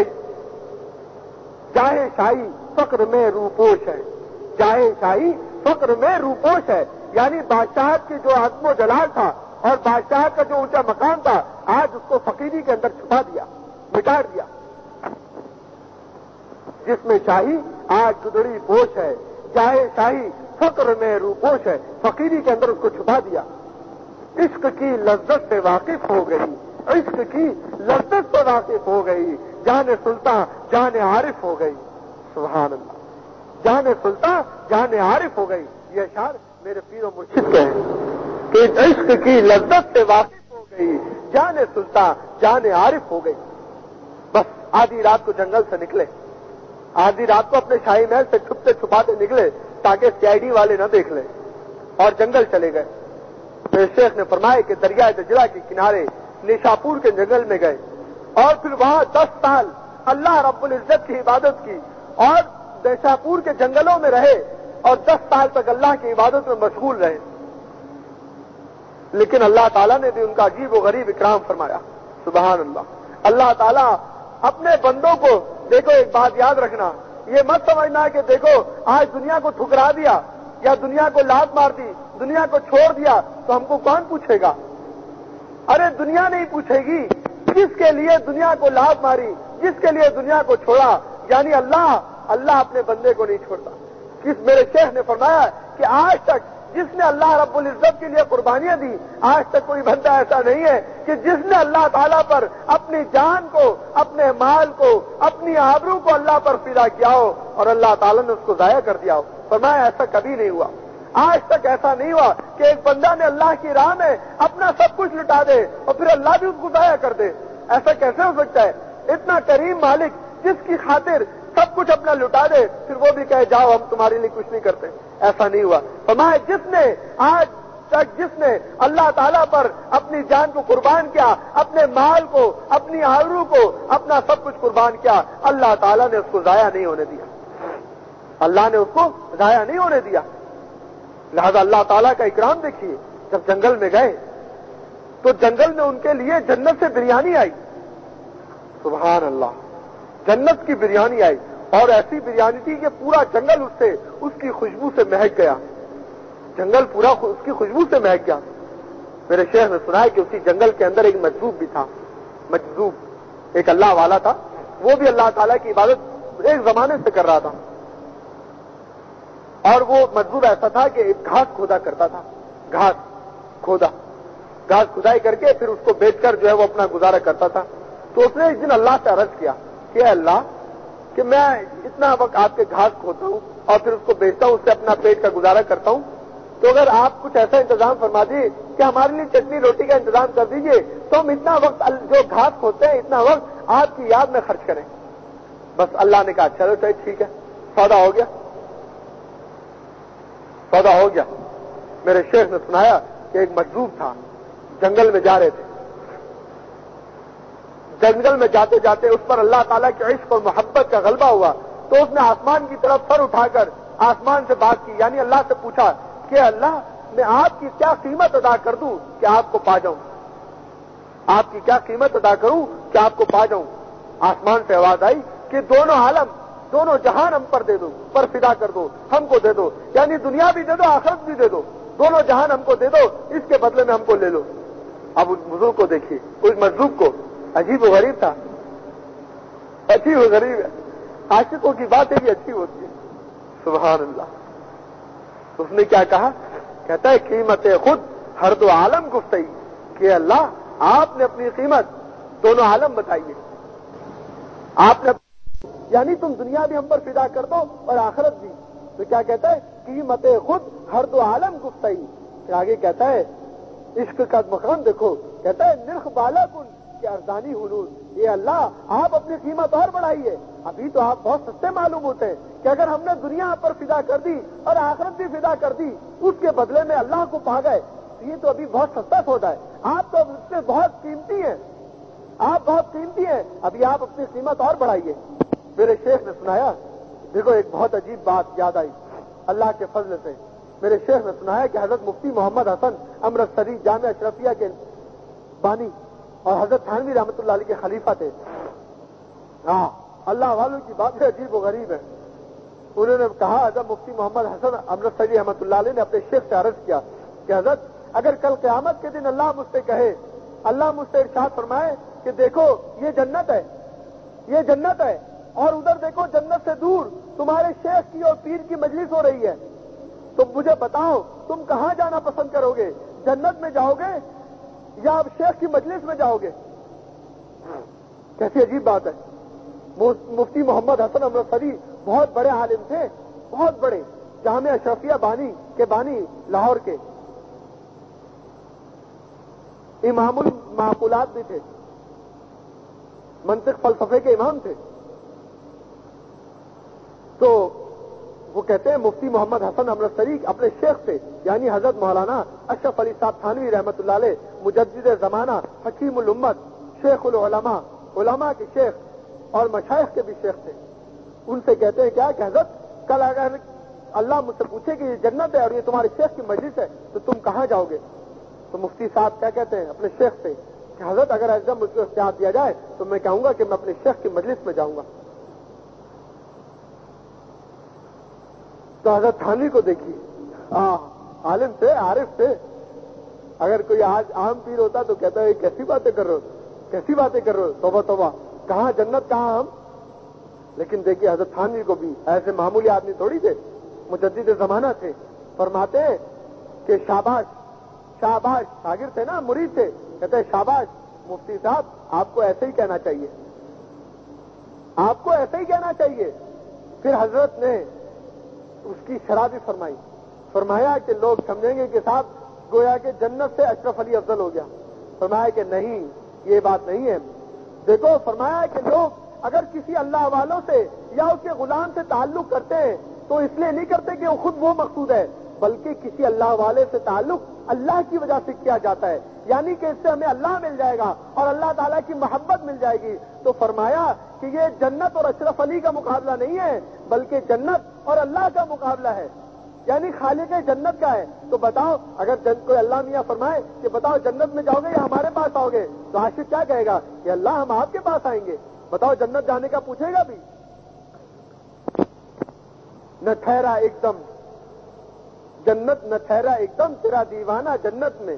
جاہے شاہی فقر میں روپوش ہے. جاہے شاہی فقر میں روپوش ہے یعنی بادشاہت کی جو عظم و جلال تھا اور بادشاہت کا جو اونچا مقام تھا آج اس کو فقیری کے اندر چھپا دیا, مٹا دیا. جس میں شاہی آج گدڑی پوش ہے, چاہے شاہی فقر میں روپوش ہے, فقیری کے اندر اس کو چھپا دیا. عشق کی لذت سے واقف ہو گئی, عشق کی لذت سے واقف ہو گئی, جان سلطان جان عارف ہو گئی. سبحان اللہ. جان سلطان جان عارف ہو گئی. یہ اشعار میرے پیر و مرشد کے ہیں کہ عشق کی لذت سے واقف ہو گئی, جان سلطان جان عارف ہو گئی. بس آدھی رات کو جنگل سے نکلے, آدھی رات کو اپنے شاہی محل سے چھپتے چھپاتے نکلے تاکہ سی آئی ڈی والے نہ دیکھ لیں, اور جنگل چلے گئے. میرے شیخ نے فرمایا کہ دریائے دجلہ کے کنارے نیشاپور کے جنگل میں گئے اور پھر وہاں دس سال اللہ رب العزت کی عبادت کی اور نیشاپور کے جنگلوں میں رہے اور دس سال تک اللہ کی عبادت میں مشغول رہے. لیکن اللہ تعالیٰ نے بھی ان کا عجیب و غریب اکرام فرمایا. سبحان اللہ. اللہ تعالیٰ اپنے بندوں کو, دیکھو ایک بات یاد رکھنا, یہ مت سمجھنا کہ دیکھو آج دنیا کو ٹھکرا دیا یا دنیا کو لات مار دی, دنیا کو چھوڑ دیا تو ہم کو کون پوچھے گا؟ ارے دنیا نہیں پوچھے گی. جس کے لیے دنیا کو لات ماری, جس کے لیے دنیا کو چھوڑا, یعنی اللہ اللہ اپنے بندے کو نہیں چھوڑتا. کس میرے شیخ نے فرمایا کہ آج تک جس نے اللہ رب العزت کے لیے قربانیاں دی, آج تک کوئی بندہ ایسا نہیں ہے کہ جس نے اللہ تعالیٰ پر اپنی جان کو, اپنے مال کو, اپنی آبرو کو اللہ پر فدا کیا ہو اور اللہ تعالیٰ نے اس کو ضائع کر دیا ہو. فرمایا ایسا کبھی نہیں ہوا. آج تک ایسا نہیں ہوا کہ ایک بندہ نے اللہ کی راہ میں اپنا سب کچھ لٹا دے اور پھر اللہ بھی اس کو ضائع کر دے. ایسا کیسے ہو سکتا ہے؟ اتنا کریم مالک جس کی خاطر سب کچھ اپنا لٹا دے پھر وہ بھی کہے جاؤ ہم تمہارے لیے کچھ نہیں کرتے. ایسا نہیں ہوا. فرمایا جس نے آج تک جس نے اللہ تعالیٰ پر اپنی جان کو قربان کیا, اپنے مال کو, اپنی آبرو کو, اپنا سب کچھ قربان کیا, اللہ تعالیٰ نے اس کو ضائع نہیں ہونے دیا. اللہ نے اس کو ضائع نہیں ہونے دیا. لہذا اللہ تعالیٰ کا اکرام دیکھیے. جب جنگل میں گئے تو جنگل میں ان کے لیے جنت سے بریانی آئی. سبحان اللہ. جنت کی بریانی آئی اور ایسی بریانی تھی کہ پورا جنگل اس سے اس کی خوشبو سے مہک گیا. جنگل پورا اس کی خوشبو سے مہک گیا. میرے شیخ نے سنا ہے کہ اسی جنگل کے اندر ایک مجذوب بھی تھا. مجذوب ایک اللہ والا تھا, وہ بھی اللہ تعالیٰ کی عبادت ایک زمانے سے کر رہا تھا. اور وہ مجذوب ایسا تھا کہ ایک گھاس کھودا کرتا تھا. گھاس کھودا گھاس کھدائی کر کے پھر اس کو بیچ کر جو ہے وہ اپنا گزارا کرتا تھا. تو اس نے ایک دن اللہ سے عرض کیا کہ اے اللہ کہ میں اتنا وقت آپ کے گھاس کھوتا ہوں اور پھر اس کو بیچتا ہوں, اس سے اپنا پیٹ کا گزارا کرتا ہوں, تو اگر آپ کچھ ایسا انتظام فرما دیے کہ ہمارے لیے چٹنی روٹی کا انتظام کر دیجئے تو ہم اتنا وقت جو گھاس کھوتے ہیں اتنا وقت آپ کی یاد میں خرچ کریں. بس اللہ نے کہا چلو چلو ٹھیک ہے، سودا ہو گیا، سودا ہو گیا۔ میرے شیخ نے سنایا کہ ایک مجذوب تھا، جنگل میں جا رہے تھے، جنگل میں جاتے جاتے اس پر اللہ تعالیٰ کے عشق اور محبت کا غلبہ ہوا، تو اس نے آسمان کی طرف سر اٹھا کر آسمان سے بات کی، یعنی اللہ سے پوچھا کہ اللہ میں آپ کی کیا قیمت ادا کر دوں کہ آپ کو پا جاؤں، آپ کی کیا قیمت ادا کروں کہ آپ کو پا جاؤں۔ آسمان سے آواز آئی کہ دونوں عالم، دونوں جہان ہم پر دے دو، پر فدا کر دو، ہم کو دے دو، یعنی دنیا بھی دے دو، آخرت بھی دے دو، دونوں جہان ہم کو دے دو، اس کے بدلے میں ہم کو لے لو۔ اب اس بزرگ کو دیکھیے، اس مجذوب کو، عجیب و غریب تھا، عجیب و غریب ہے، عاشقوں کی باتیں بھی اچھی ہوتی ہیں، سبحان اللہ۔ اس نے کیا کہا؟ کہتا ہے قیمت خود ہر دو عالم گفتگی، کہ اللہ آپ نے اپنی قیمت دونوں عالم بتائیے، آپ نے، یعنی تم دنیا بھی ہم پر فدا کر دو اور آخرت بھی۔ تو کیا کہتا ہے؟ قیمت خود ہر دو عالم گفتگی۔ پھر آگے کہتا ہے عشق کا مقام دیکھو، کہتا ہے نرخ بالا کن کہ ارزانی حلول، یہ اللہ آپ اپنی قیمت اور بڑھائیے، ابھی تو آپ بہت سستے معلوم ہوتے ہیں کہ اگر ہم نے دنیا پر فدا کر دی اور آخرت بھی فدا کر دی، اس کے بدلے میں اللہ کو پا گئے، یہ تو ابھی بہت سستا سودا ہے، آپ تو اس سے بہت قیمتی ہیں، آپ بہت قیمتی ہیں، ابھی آپ اپنی قیمت اور بڑھائیے۔ میرے شیخ نے سنایا، دیکھو ایک بہت عجیب بات یاد آئی اللہ کے فضل سے۔ میرے شیخ نے سنایا کہ حضرت مفتی محمد حسن امرتسری جامعہ اشرفیہ کے بانی اور حضرت تھانوی رحمۃ اللہ علیہ کے خلیفہ تھے۔ ہاں، اللہ والوں کی باتیں عجیب و غریب ہے۔ انہوں نے کہا، حضرت مفتی محمد حسن امرتسری رحمۃ اللہ علیہ نے اپنے شیخ سے عرض کیا کہ حضرت اگر کل قیامت کے دن اللہ مجھ سے کہے، اللہ مجھ سے ارشاد فرمائے کہ دیکھو یہ جنت ہے، یہ جنت ہے، اور ادھر دیکھو جنت سے دور تمہارے شیخ کی اور پیر کی مجلس ہو رہی ہے، تو مجھے بتاؤ تم کہاں جانا پسند کرو گے، جنت میں جاؤ گے یا آپ شیخ کی مجلس میں جاؤ گے؟ کیسی عجیب بات ہے۔ مفتی محمد حسن امرتسری بہت بڑے عالم تھے، بہت بڑے، جامعہ اشرفیہ بانی کے بانی لاہور کے، امام المعقولات بھی تھے، منطق فلسفے کے امام تھے۔ تو وہ کہتے ہیں مفتی محمد حسن امرتسری اپنے شیخ سے، یعنی حضرت مولانا اشرف علی صاحب تھانوی رحمۃ اللہ علیہ، مجدد زمانہ، حکیم الامت، شیخ العلماء، علماء کے شیخ اور مشائخ کے بھی شیخ تھے، ان سے کہتے ہیں کیا کہ حضرت کل اگر اللہ مجھ سے پوچھے کہ یہ جنت ہے اور یہ تمہارے شیخ کی مجلس ہے تو تم کہاں جاؤ گے؟ تو مفتی صاحب کیا کہتے ہیں اپنے شیخ سے کہ حضرت اگر ایسا مجھ کو اختیار دیا جائے تو میں کہوں گا کہ میں اپنے شیخ کی مجلس میں جاؤں گا۔ تو حضرت تھانوی کو دیکھیے، ہاں عالم تھے، عارف تھے، اگر کوئی آج عام پیر ہوتا تو کہتا ہے کیسی باتیں کر رہے ہو، کیسی باتیں کر رہے ہو، توبہ توبہ، کہاں جنت کہاں ہم۔ لیکن دیکھیے حضرت تھانوی کو بھی ایسے معمولی آدمی تھوڑی تھے، مجدد زمانہ تھے، فرماتے ہیں کہ شاباش شاباش، شاگرد تھے نا، مرید تھے، کہتے ہیں شاباش مفتی صاحب، آپ کو ایسے ہی کہنا چاہیے، آپ کو ایسے ہی کہنا چاہیے۔ پھر حضرت نے اس کی شرح بھی فرمائی، فرمایا کہ لوگ سمجھیں گے کہ صاحب گویا کہ جنت سے اشرف علی افضل ہو گیا، فرمایا کہ نہیں، یہ بات نہیں ہے۔ دیکھو فرمایا کہ لوگ اگر کسی اللہ والوں سے یا اس کے غلام سے تعلق کرتے ہیں تو اس لیے نہیں کرتے کہ وہ خود وہ مقصود ہے، بلکہ کسی اللہ والے سے تعلق اللہ کی وجہ سے کیا جاتا ہے، یعنی کہ اس سے ہمیں اللہ مل جائے گا اور اللہ تعالیٰ کی محبت مل جائے گی۔ تو فرمایا کہ یہ جنت اور اشرف علی کا مقابلہ نہیں ہے، بلکہ جنت اور اللہ کا مقابلہ ہے، یعنی خالق جنت کا ہے۔ تو بتاؤ اگر جن کوئی اللہ میاں فرمائے کہ بتاؤ جنت میں جاؤ گے یا ہمارے پاس آؤ گے، تو عاشق کیا کہے گا کہ اللہ ہم آپ کے پاس آئیں گے، بتاؤ جنت جانے کا پوچھے گا بھی؟ نہ ٹھہرا ایک دم جنت، نہ ٹھہرا ایک دم تیرا دیوانہ جنت میں۔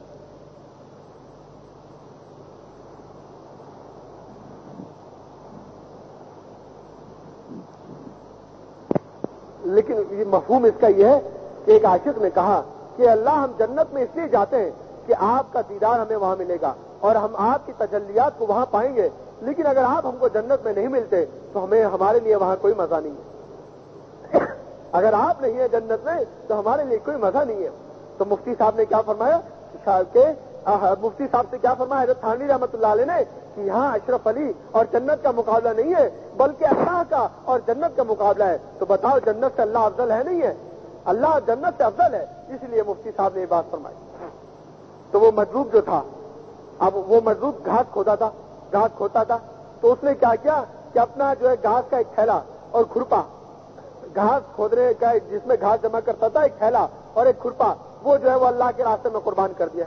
لیکن یہ مفہوم اس کا یہ ہے کہ ایک عاشق نے کہا کہ اللہ ہم جنت میں اس لیے جاتے ہیں کہ آپ کا دیدار ہمیں وہاں ملے گا اور ہم آپ کی تجلیات کو وہاں پائیں گے، لیکن اگر آپ ہم کو جنت میں نہیں ملتے تو ہمیں ہمارے لیے وہاں کوئی مزہ نہیں ہے، اگر آپ نہیں ہیں جنت میں تو ہمارے لیے کوئی مزہ نہیں ہے۔ تو مفتی صاحب نے کیا فرمایا کہ مفتی صاحب سے کیا فرمایا حضرت تھانوی رحمۃ اللہ علیہ نے کہ یہاں اشرف علی اور جنت کا مقابلہ نہیں ہے بلکہ اللہ کا اور جنت کا مقابلہ ہے. تو بتاؤ جنت سے اللہ افضل ہے نہیں ہے؟ اللہ جنت سے افضل ہے. اس لیے مفتی صاحب نے یہ بات فرمائی. تو وہ مجذوب جو تھا، اب وہ مجذوب گھاس کھودا تھا، گھاس کھوتا تھا، تو اس نے کیا کیا کہ اپنا جو ہے گھاس کا ایک تھیلا اور کھرپا، گھاس کھودنے کا جس میں گھاس جمع کرتا تھا ایک تھیلا اور ایک کھرپا، وہ جو ہے وہ اللہ کے راستے میں قربان کر دیا.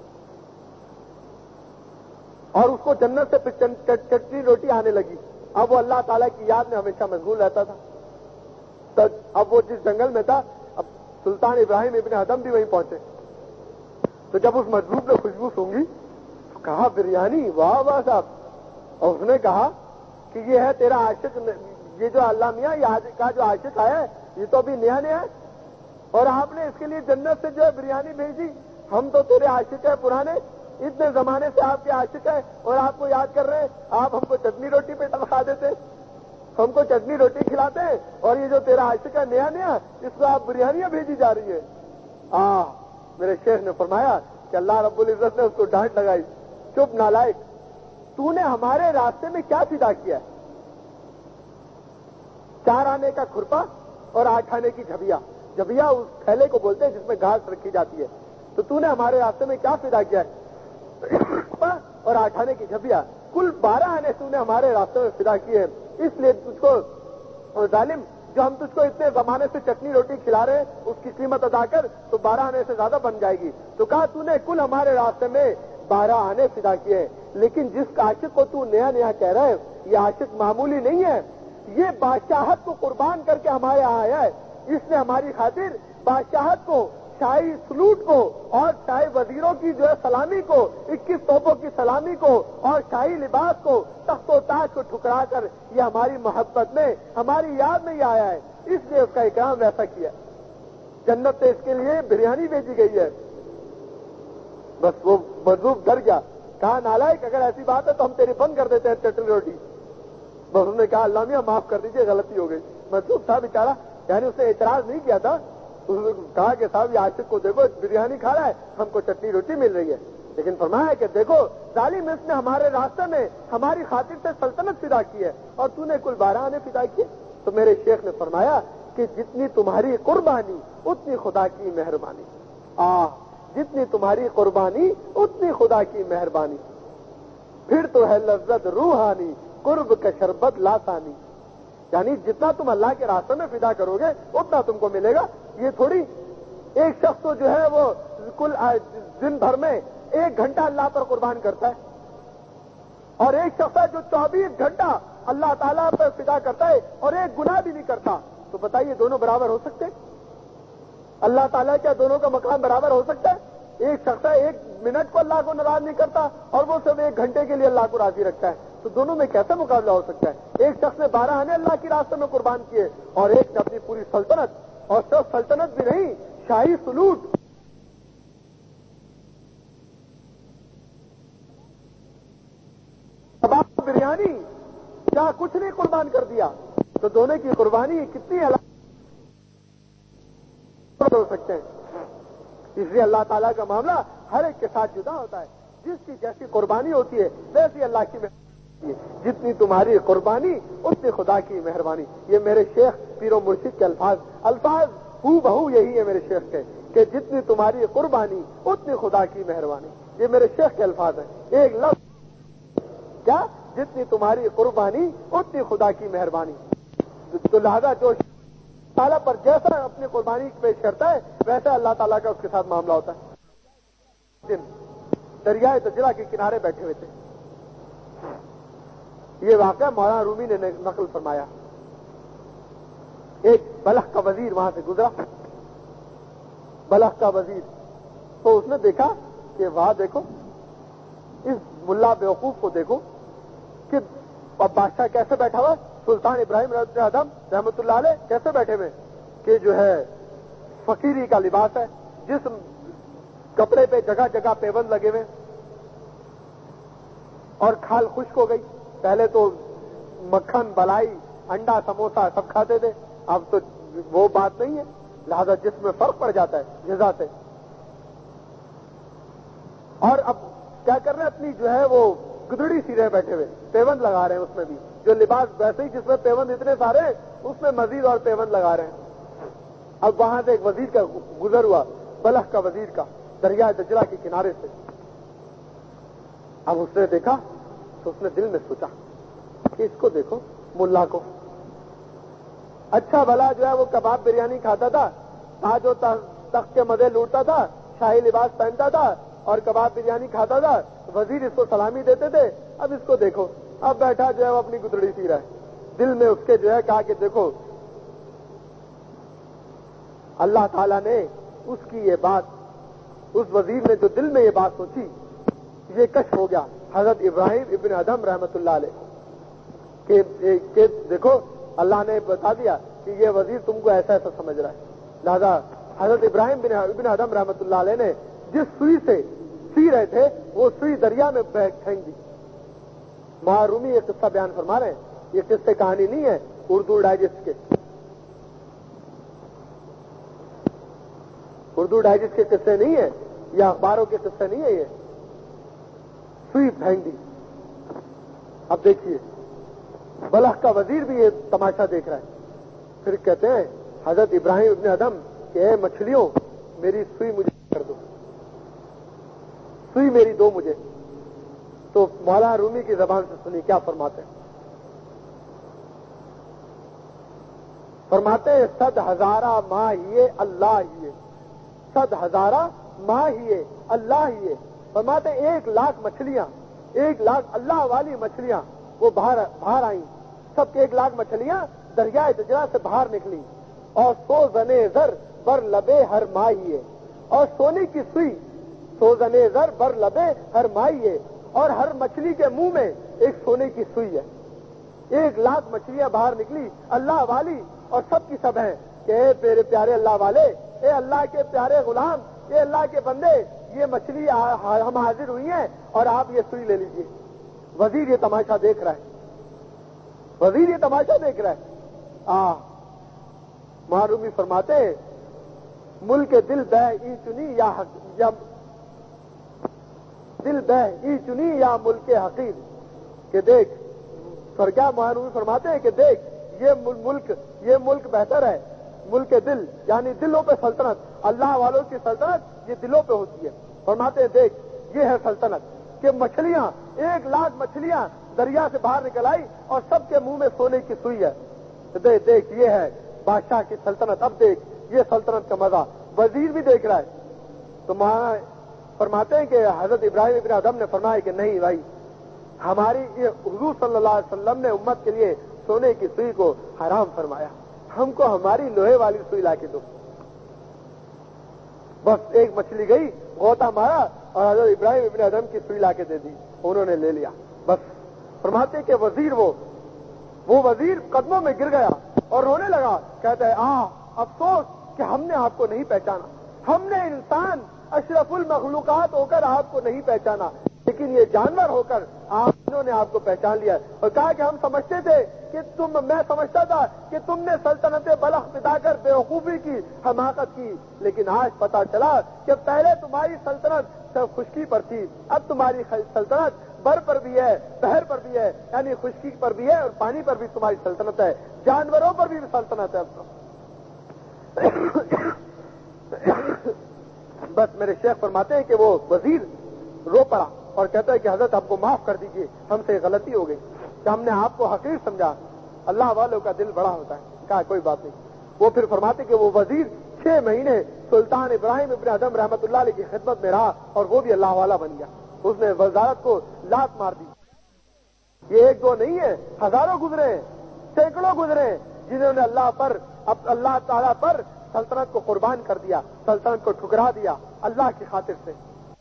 اور اس کو جنت سے چٹنی روٹی آنے لگی. اب وہ اللہ تعالیٰ کی یاد میں ہمیشہ مشغول رہتا تھا. تو اب وہ جس جنگل میں تھا، اب سلطان ابراہیم ابن ادم بھی وہیں پہنچے. تو جب اس مجذوب نے خوشبو سونگی تو کہا بریانی، واہ واہ صاحب. اور اس نے کہا کہ یہ ہے تیرا عاشق، یہ جو اللہ میاں یہ کا جو عاشق ہے یہ تو ابھی نیا نیا ہے اور آپ نے اس کے لیے جنت سے جو ہے بریانی بھیجی. ہم تو تیرے عاشق ہیں پرانے، اتنے زمانے سے آپ کے عاشق ہیں اور آپ کو یاد کر رہے ہیں. آپ ہم کو چٹنی روٹی پہ ٹمکا دیتے، ہم کو چٹنی روٹی کھلاتے ہیں، اور یہ جو تیرا عاشق ہے نیا نیا اس کو آپ بریانیاں بھیجی جا رہی ہے. آ میرے شیخ نے فرمایا کہ اللہ رب العزت نے اس کو ڈانٹ لگائی، چپ نالائق، تو نے ہمارے راستے میں کیا فدا کیا ہے؟ چار آنے کا کھرپا اور آٹھ آنے کی جھبیا. جھبیا اس تھیلے کو بولتے ہیں جس میں گھاس رکھی جاتی ہے. تو تو نے ہمارے راستے میں کیا فدا کیا ہے؟ اور آٹھ آنے کی جھبیا، کل بارہ آنے تو نے ہمارے راستے میں فدا کیے ہیں. اس لیے تجھ کو ظالم، جو ہم تجھ کو اتنے زمانے سے چٹنی روٹی کھلا رہے ہیں اس کی قیمت ادا کر تو بارہ آنے سے زیادہ بن جائے گی. تو کہا تو نے کل ہمارے راستے میں بارہ آنے فدا کیے ہیں. لیکن جس عاشق کو تو نیا نیا کہہ رہا ہے یہ عاشق معمولی نہیں ہے، یہ بادشاہت کو قربان کر کے ہمارے یہاں آیا ہے. اس نے ہماری خاطر بادشاہت کو، شاہی سلوٹ کو اور شاہی وزیروں کی جو ہے سلامی کو، اکیس توپوں کی سلامی کو اور شاہی لباس کو، تخت و تاج کو ٹھکرا کر یہ ہماری محبت میں، ہماری یاد میں یہ آیا ہے. اس لیے اس کا اکرام ویسا کیا. جنت سے اس کے لیے بریانی بھیجی گئی ہے. بس وہ مجذوب ڈر گیا، کہا نالائق اگر ایسی بات ہے تو ہم تیری بند کر دیتے ہیں چٹنی روٹی. بس انہوں نے کہا اللہ میاں معاف کر دیجیے، غلطی ہو گئی. مجذوب تھا بیچارہ، یعنی اس نے اعتراض نہیں کیا تھا. اس نے کہا کہ صاحب یہ عاشق کو دیکھو بریانی کھا رہا ہے، ہم کو چٹنی روٹی مل رہی ہے. لیکن فرمایا کہ دیکھو ظالم، اس نے ہمارے راستے میں ہماری خاطر سے سلطنت فدا کی ہے اور تو نے کل بارہ آنے فدا کیے. تو میرے شیخ نے فرمایا کہ جتنی تمہاری قربانی اتنی خدا کی مہربانی. آ جتنی تمہاری قربانی اتنی خدا کی مہربانی. پھر تو ہے لذت روحانی، قرب کا شربت لاسانی. یعنی جتنا تم اللہ کے راستے میں فدا کرو گے اتنا تم کو ملے گا. یہ تھوڑی ایک شخص تو جو ہے وہ کل دن بھر میں ایک گھنٹہ اللہ پر قربان کرتا ہے اور ایک شخص ہے جو چوبیس گھنٹہ اللہ تعالیٰ پر فدا کرتا ہے اور ایک گناہ بھی نہیں کرتا. تو بتائیے دونوں برابر ہو سکتے ہیں؟ اللہ تعالیٰ کیا دونوں کا مقام برابر ہو سکتا ہے؟ ایک شخص ہے ایک منٹ کو اللہ کو ناراض نہیں کرتا اور وہ صرف ایک گھنٹے کے لیے اللہ کو راضی رکھتا ہے. تو دونوں میں کیسا مقابلہ ہو سکتا ہے؟ ایک شخص نے بارہ آنے اللہ کے راستے میں قربان کیے اور ایک نے اپنی پوری سلطنت، اور صرف سلطنت بھی نہیں، شاہی سلوٹ، کباب، بریانی، کیا کچھ نہیں قربان کر دیا. تو دونوں کی قربانی کتنی الگ ہو سکتے ہیں. اس لیے اللہ تعالیٰ کا معاملہ ہر ایک کے ساتھ جدا ہوتا ہے. جس کی جیسی قربانی ہوتی ہے ویسی اللہ کی مہربانی. جتنی تمہاری قربانی اتنی خدا کی مہربانی. یہ میرے شیخ پیر و مرشد کے الفاظ الفاظ ہو بہو یہی ہے میرے شیخ کے کہ جتنی تمہاری قربانی اتنی خدا کی مہربانی. یہ میرے شیخ کے الفاظ ہیں. ایک لفظ کیا، جتنی تمہاری قربانی اتنی خدا کی مہربانی. تو لہذا جو تعالیٰ پر جیسا اپنی قربانی پیش کرتا ہے ویسا اللہ تعالیٰ کا اس کے ساتھ معاملہ ہوتا ہے. دریائے دجلہ کے کنارے بیٹھے ہوئے تھے. یہ واقعہ مولانا رومی نے نقل فرمایا. ایک بلخ کا وزیر وہاں سے گزرا، بلخ کا وزیر. تو اس نے دیکھا کہ واہ دیکھو اس ملا بیوقوف کو، دیکھو کہ اب بادشاہ کیسے بیٹھا ہوا، سلطان ابراہیم ادم رحمۃ اللہ علیہ کیسے بیٹھے ہوئے کہ جو ہے فقیری کا لباس ہے، جسم کپڑے پہ جگہ جگہ پیبند لگے ہوئے اور کھال خشک ہو گئی. پہلے تو مکھن، بلائی، انڈا، سموسا سب کھاتے تھے، اب تو وہ بات نہیں ہے. لہذا جسم میں فرق پڑ جاتا ہے غذا سے. اور اب کیا کر رہے ہیں؟ اپنی جو ہے وہ گدڑی سی رہے بیٹھے ہوئے، پیوند لگا رہے ہیں اس میں بھی، جو لباس ویسے ہی جس میں پیوند اتنے سارے اس میں مزید اور پیوند لگا رہے ہیں۔ اب وہاں سے ایک وزیر کا گزر ہوا، بلخ کا وزیر کا، دریا دجلہ کے کنارے سے۔ اب اس نے دیکھا تو اس نے دل میں سوچا کہ اس کو دیکھو، ملا کو اچھا بھلا جو ہے وہ کباب بریانی کھاتا تھا، تاج و تخت کے مزے لوٹتا تھا، شاہی لباس پہنتا تھا اور کباب بریانی کھاتا تھا، وزیر اس کو سلامی دیتے تھے۔ اب اس کو دیکھو، اب بیٹھا جو ہے وہ اپنی گدڑی سی رہا ہے۔ دل میں اس کے جو ہے کہا کہ دیکھو، اللہ تعالیٰ نے اس کی یہ بات، اس وزیر نے جو دل میں یہ بات سوچی، یہ کشف ہو گیا حضرت ابراہیم ابن ادم رحمت اللہ علیہ کہ, کہ دیکھو اللہ نے بتا دیا کہ یہ وزیر تم کو ایسا ایسا سمجھ رہا ہے۔ لہذا حضرت ابراہیم ابن ادم رحمت اللہ علیہ نے جس سوئی سے سی رہے تھے وہ سوئی دریا میں پھینک دی۔ معرومی یہ قصہ بیان فرما رہے ہیں، یہ قصے کہانی نہیں ہے اردو ڈائجسٹ کے، اردو ڈائجسٹ کے قصے نہیں ہے یا اخباروں کے قصے نہیں ہے، یہ سوئی پھینک دی۔ اب دیکھیے بلخ کا وزیر بھی یہ تماشا دیکھ رہا ہے، پھر کہتے ہیں حضرت ابراہیم ابن ادم کہ اے مچھلیوں میری سوئی مجھے کر دو، سوئی میری دو مجھے۔ تو مولانا رومی کی زبان سے سنی کیا فرماتے ہیں؟ فرماتے ہیں صد ہزارہ ماہ ہیے اللہ ہیے، صد ہزارہ ماہ ہیے اللہ ہیے۔ فرماتے ہیں ایک لاکھ مچھلیاں، ایک لاکھ اللہ والی مچھلیاں وہ باہر باہر آئیں، سب کے ایک لاکھ مچھلیاں دریائے دجلہ سے باہر نکلی، اور سو زنے زر بر لبے ہر ماہیے، اور سونے کی سوئی سو زنے زر بر لبے ہر ماہیے، اور ہر مچھلی کے منہ میں ایک سونے کی سوئی ہے۔ ایک لاکھ مچھلیاں باہر نکلی اللہ والی، اور سب کی سب ہیں کہ اے میرے پیارے اللہ والے، اے اللہ کے پیارے غلام، اے اللہ کے بندے، یہ مچھلی ہم حاضر ہوئی ہیں اور آپ یہ سوئی لے لیجئے۔ وزیر یہ تماشا دیکھ رہا ہے، وزیر یہ تماشا دیکھ رہا ہے۔ آ معرومی فرماتے ہیں ملک دل بہ ای چنی یا یا دل بہ ای چنی یا ملک حقیر، کہ دیکھ پر کیا معرومی فرماتے ہیں کہ دیکھ یہ ملک یہ ملک بہتر ہے، ملک دل یعنی دلوں پہ سلطنت، اللہ والوں کی سلطنت یہ دلوں پہ ہوتی ہے۔ فرماتے ہیں دیکھ یہ ہے سلطنت کہ مچھلیاں ایک لاکھ مچھلیاں دریا سے باہر نکل آئی اور سب کے منہ میں سونے کی سوئی ہے۔ دیکھ دیکھ یہ ہے بادشاہ کی سلطنت، اب دیکھ یہ سلطنت کا مزہ۔ وزیر بھی دیکھ رہا ہے تو فرماتے ہیں کہ حضرت ابراہیم ابن ادم نے فرمایا کہ نہیں بھائی، ہماری حضور صلی اللہ علیہ وسلم نے امت کے لیے سونے کی سوئی کو حرام فرمایا، ہم کو ہماری لوہے والی سوئی لا کے دو۔ بس ایک مچھلی گئی، غوطہ مارا اور حضرت ابراہیم ابن ادم کی سوئی لا کے دے دی، انہوں نے لے لیا۔ بس فرماتے کہ وزیر وہ وہ وزیر قدموں میں گر گیا اور رونے لگا، کہتا ہے آ افسوس کہ ہم نے آپ کو نہیں پہچانا، ہم نے انسان اشرف المخلوقات ہو کر آپ کو نہیں پہچانا، لیکن یہ جانور ہو کر آپ انہوں نے آپ کو پہچان لیا۔ اور کہا کہ ہم سمجھتے تھے کہ تم میں سمجھتا تھا کہ تم نے سلطنت بلخ بتا کر بیوقوفی کی، حماقت کی، لیکن آج پتا چلا کہ پہلے تمہاری سلطنت صرف خشکی پر تھی، اب تمہاری سلطنت بر پر بھی ہے، بحر پر بھی ہے، یعنی خشکی پر بھی ہے اور پانی پر بھی تمہاری سلطنت ہے، جانوروں پر بھی سلطنت ہے اب تو۔ بس میرے شیخ فرماتے ہیں کہ وہ وزیر رو پڑا اور کہتا ہے کہ حضرت آپ کو معاف کر دیجئے، ہم سے غلطی ہو گئی کہ ہم نے آپ کو حقیر سمجھا، اللہ والوں کا دل بڑا ہوتا ہے۔ کہا کوئی بات نہیں۔ وہ پھر فرماتے کہ وہ وزیر چھ مہینے سلطان ابراہیم ابن ادم رحمت اللہ علیہ کی خدمت میں رہا اور وہ بھی اللہ والا بن گیا، اس نے وزارت کو لات مار دی۔ یہ ایک دو نہیں ہے، ہزاروں گزرے ہیں، سینکڑوں گزرے ہیں جنہوں نے اللہ پر اللہ تعالیٰ پر سلطنت کو قربان کر دیا، سلطنت کو ٹھکرا دیا اللہ کی خاطر سے۔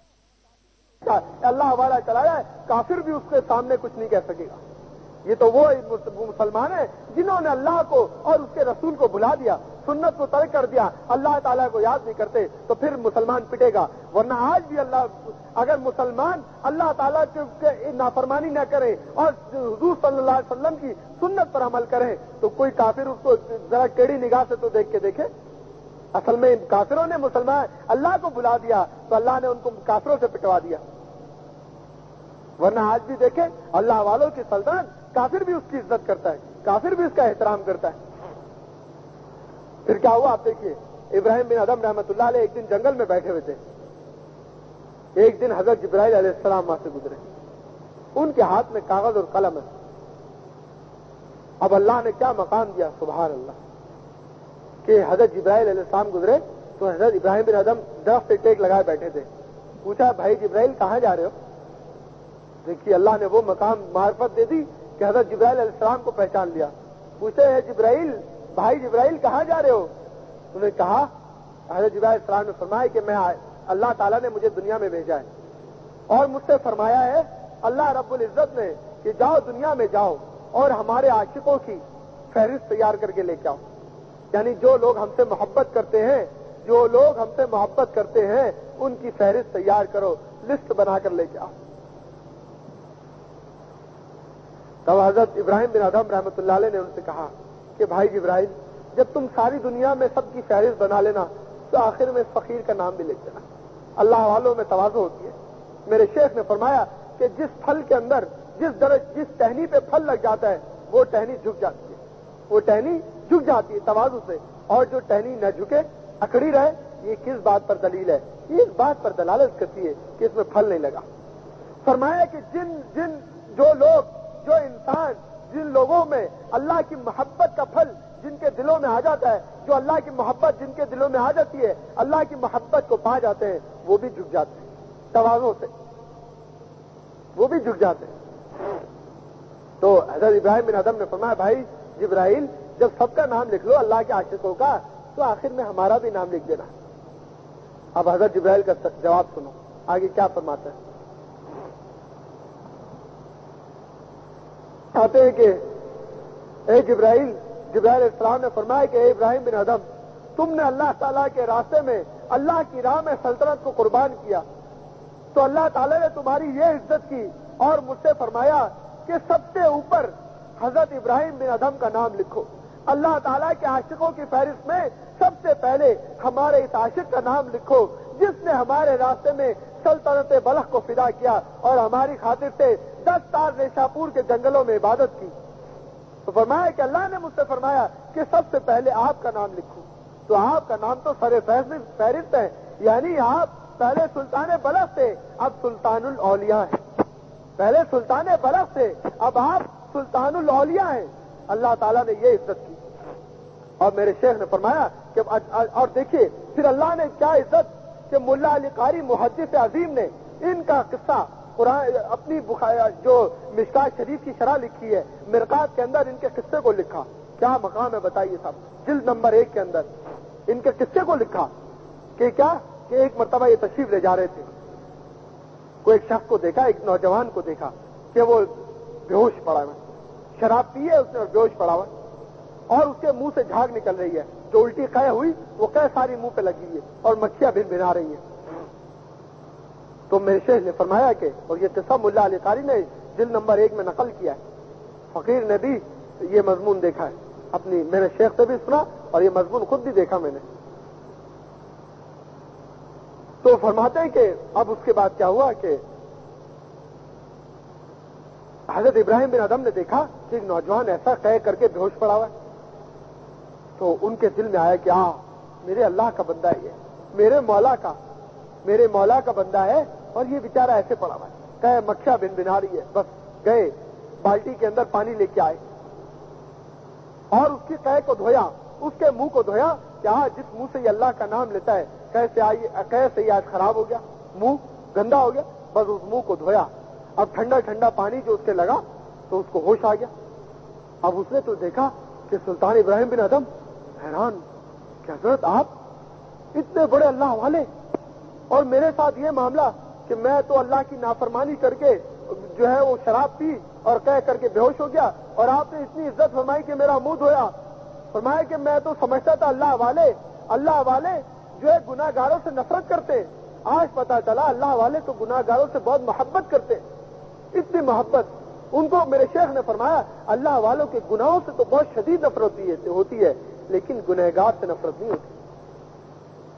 اللہ والا چلایا ہے، کافر بھی اس کے سامنے کچھ نہیں کہہ سکے گا۔ یہ تو وہ مسلمان ہیں جنہوں نے اللہ کو اور اس کے رسول کو بھلا دیا، سنت کو ترک کر دیا، اللہ تعالیٰ کو یاد نہیں کرتے، تو پھر مسلمان پٹے گا۔ ورنہ آج بھی اللہ اگر مسلمان اللہ تعالیٰ کی نافرمانی نہ کرے اور حضور صلی اللہ علیہ وسلم کی سنت پر عمل کریں تو کوئی کافر اس کو ذرا ٹیڑھی نگاہ سے تو دیکھ کے دیکھے، اصل میں ان کافروں نے مسلمان اللہ کو بلا دیا تو اللہ نے ان کو کافروں سے پٹوا دیا. ورنہ آج بھی دیکھیں اللہ والوں کی سلطنت کافر بھی اس کی عزت کرتا ہے, کافر بھی اس کا احترام کرتا ہے. پھر کیا ہوا آپ دیکھیے, ابراہیم بن ادم رحمۃ اللہ علیہ ایک دن جنگل میں بیٹھے ہوئے تھے. ایک دن حضرت جبرائیل علیہ السلام وہاں سے گزرے, ان کے ہاتھ میں کاغذ اور قلم ہے. اب اللہ نے کیا مقام دیا, سبحان اللہ, کہ حضرت جبرائیل علیہ السلام گزرے تو حضرت ابراہیم بن ادم درخت سے ٹیک لگائے بیٹھے تھے. پوچھا بھائی جبرائیل کہاں جا رہے ہو؟ دیکھیے اللہ نے وہ مقام معرفت دے دی کہ حضرت جبرائیل علیہ السلام کو پہچان لیا. پوچھتے ہیں جبرائیل, بھائی جبرائیل کہاں جا رہے ہو؟ انہوں نے کہا, حضرت جبرائیل علیہ السلام نے فرمایا کہ میں اللہ تعالیٰ نے مجھے دنیا میں بھیجا ہے اور مجھ سے فرمایا ہے اللہ رب العزت نے کہ جاؤ دنیا میں جاؤ اور ہمارے عاشقوں کی فہرست تیار کر کے لے کے آؤ. یعنی جو لوگ ہم سے محبت کرتے ہیں, جو لوگ ہم سے محبت کرتے ہیں ان کی فہرست تیار کرو, لسٹ بنا کر لے کے آؤ. تب حضرت ابراہیم بن ادم رحمۃ اللہ علیہ نے ان سے کہا کہ بھائی جبرائیل, جب تم ساری دنیا میں سب کی فہرست بنا لینا تو آخر میں فقیر کا نام بھی لے لینا. اللہ والوں میں تواضع ہوتی ہے. میرے شیخ نے فرمایا کہ جس پھل کے اندر جس درج جس ٹہنی پہ پھل لگ جاتا ہے وہ ٹہنی جھک جاتی ہے, وہ ٹہنی جھک جاتی ہے تواضع سے, اور جو ٹہنی نہ جھکے اکڑی رہے, یہ کس بات پر دلیل ہے؟ یہ اس بات پر دلالت کرتی ہے کہ اس میں پھل نہیں لگا. فرمایا کہ جن جن جو لوگ جو انسان جن لوگوں میں اللہ کی محبت کا پھل جن کے دلوں میں آ جاتا ہے, جو اللہ کی محبت جن کے دلوں میں آ جاتی ہے, اللہ کی محبت کو پا جاتے ہیں, وہ بھی جھک جاتے ہیں تواضع سے, وہ بھی جھک جاتے ہیں. تو حضرت ابراہیم بن ادم نے فرمایا بھائی جبرائیل, جب سب کا نام لکھ لو اللہ کے عاشقوں کا تو آخر میں ہمارا بھی نام لکھ دینا. اب حضرت جبرائیل کا جواب سنو, آگے کیا فرماتا ہے. آتے ہیں کہ اے جبرائیل, جبرائیل علیہ السلام نے فرمایا کہ اے ابراہیم بن ادم, تم نے اللہ تعالیٰ کے راستے میں اللہ کی راہ میں سلطنت کو قربان کیا تو اللہ تعالیٰ نے تمہاری یہ عزت کی اور مجھ سے فرمایا کہ سب سے اوپر حضرت ابراہیم بن ادم کا نام لکھو. اللہ تعالیٰ کے عاشقوں کی فہرست میں سب سے پہلے ہمارے اس عاشق کا نام لکھو جس نے ہمارے راستے میں سلطنت بلخ کو فدا کیا اور ہماری خاطر سے دس تار نیشاپور کے جنگلوں میں عبادت کی. تو فرمایا کہ اللہ نے مجھ سے فرمایا کہ سب سے پہلے آپ کا نام لکھو. تو آپ کا نام تو سر فہرست ہے, یعنی آپ پہلے سلطان بلخ تھے, اب سلطان الاولیاء ہیں. پہلے سلطان بلخ تھے, اب آپ سلطان الاولیاء ہیں. اللہ تعالیٰ نے یہ عزت کی. اور میرے شیخ نے فرمایا کہ اور دیکھیے پھر اللہ نے کیا عزت کہ ملا علی قاری محدث عظیم نے ان کا قصہ قرآن اپنی جو مشکات شریف کی شرح لکھی ہے مرقات کے اندر ان کے قصے کو لکھا. کیا مقام ہے بتائیے صاحب, جلد نمبر ایک کے اندر ان کے قصے کو لکھا کہ کیا کہ ایک مرتبہ یہ تشریف لے جا رہے تھے, کوئی ایک شخص کو دیکھا, ایک نوجوان کو دیکھا کہ وہ بے ہوش پڑا ہوا, شراب پی ہے اس نے اور بے ہوش پڑا ہوا, اور اس کے منہ سے جھاگ نکل رہی ہے, جو الٹی قے ہوئی وہ قے ساری منہ پہ لگی ہے اور مکھیاں بھن بھنا رہی ہیں. تو میرے شیخ نے فرمایا کہ, اور یہ قصہ ملا علی قاری نے جلد نمبر ایک میں نقل کیا ہے, فقیر نے بھی یہ مضمون دیکھا ہے, اپنی میرے شیخ سے بھی سنا اور یہ مضمون خود بھی دیکھا میں نے. تو فرماتے ہیں کہ اب اس کے بعد کیا ہوا کہ حضرت ابراہیم بن ادم نے دیکھا کہ ایک نوجوان ایسا قے کر کے بے ہوش پڑا ہوا ہے. تو ان کے دل میں آیا کہ آ میرے اللہ کا بندہ ہے, یہ میرے مولا کا میرے مولا کا بندہ ہے اور یہ بیچارہ ایسے پڑا ہوا ہے, کہ مکھیاں بن بنا رہی ہے. بس گئے بالٹی کے اندر پانی لے کے آئے اور اس کی قے کو دھویا, اس کے منہ کو دھویا کہ آ جس منہ سے یہ اللہ کا نام لیتا ہے کیسے آئی کیسے یہ آج خراب ہو گیا, منہ گندا ہو گیا. بس اس منہ کو دھویا, اب ٹھنڈا ٹھنڈا پانی جو اس کے لگا تو اس کو ہوش آ گیا. اب اس نے تو دیکھا کہ سلطان ابراہیم بن ادم حیران کہ حضرت آپ اتنے بڑے اللہ والے اور میرے ساتھ یہ معاملہ کہ میں تو اللہ کی نافرمانی کر کے جو ہے وہ شراب پی اور کہہ کر کے بے ہوش ہو گیا, اور آپ نے اتنی عزت فرمائی کہ میرا منہ دھویا. فرمایا کہ میں تو سمجھتا تھا اللہ والے اللہ والے جو ہے گناہ گاروں سے نفرت کرتے, آج پتا چلا اللہ والے تو گناہ گاروں سے بہت محبت کرتے. اتنی محبت ان کو میرے شیخ نے فرمایا اللہ والوں کے گناہوں سے تو بہت شدید نفرت ہوتی ہے, ہوتی ہے لیکن گنہگار سے نفرت نہیں ہوتی.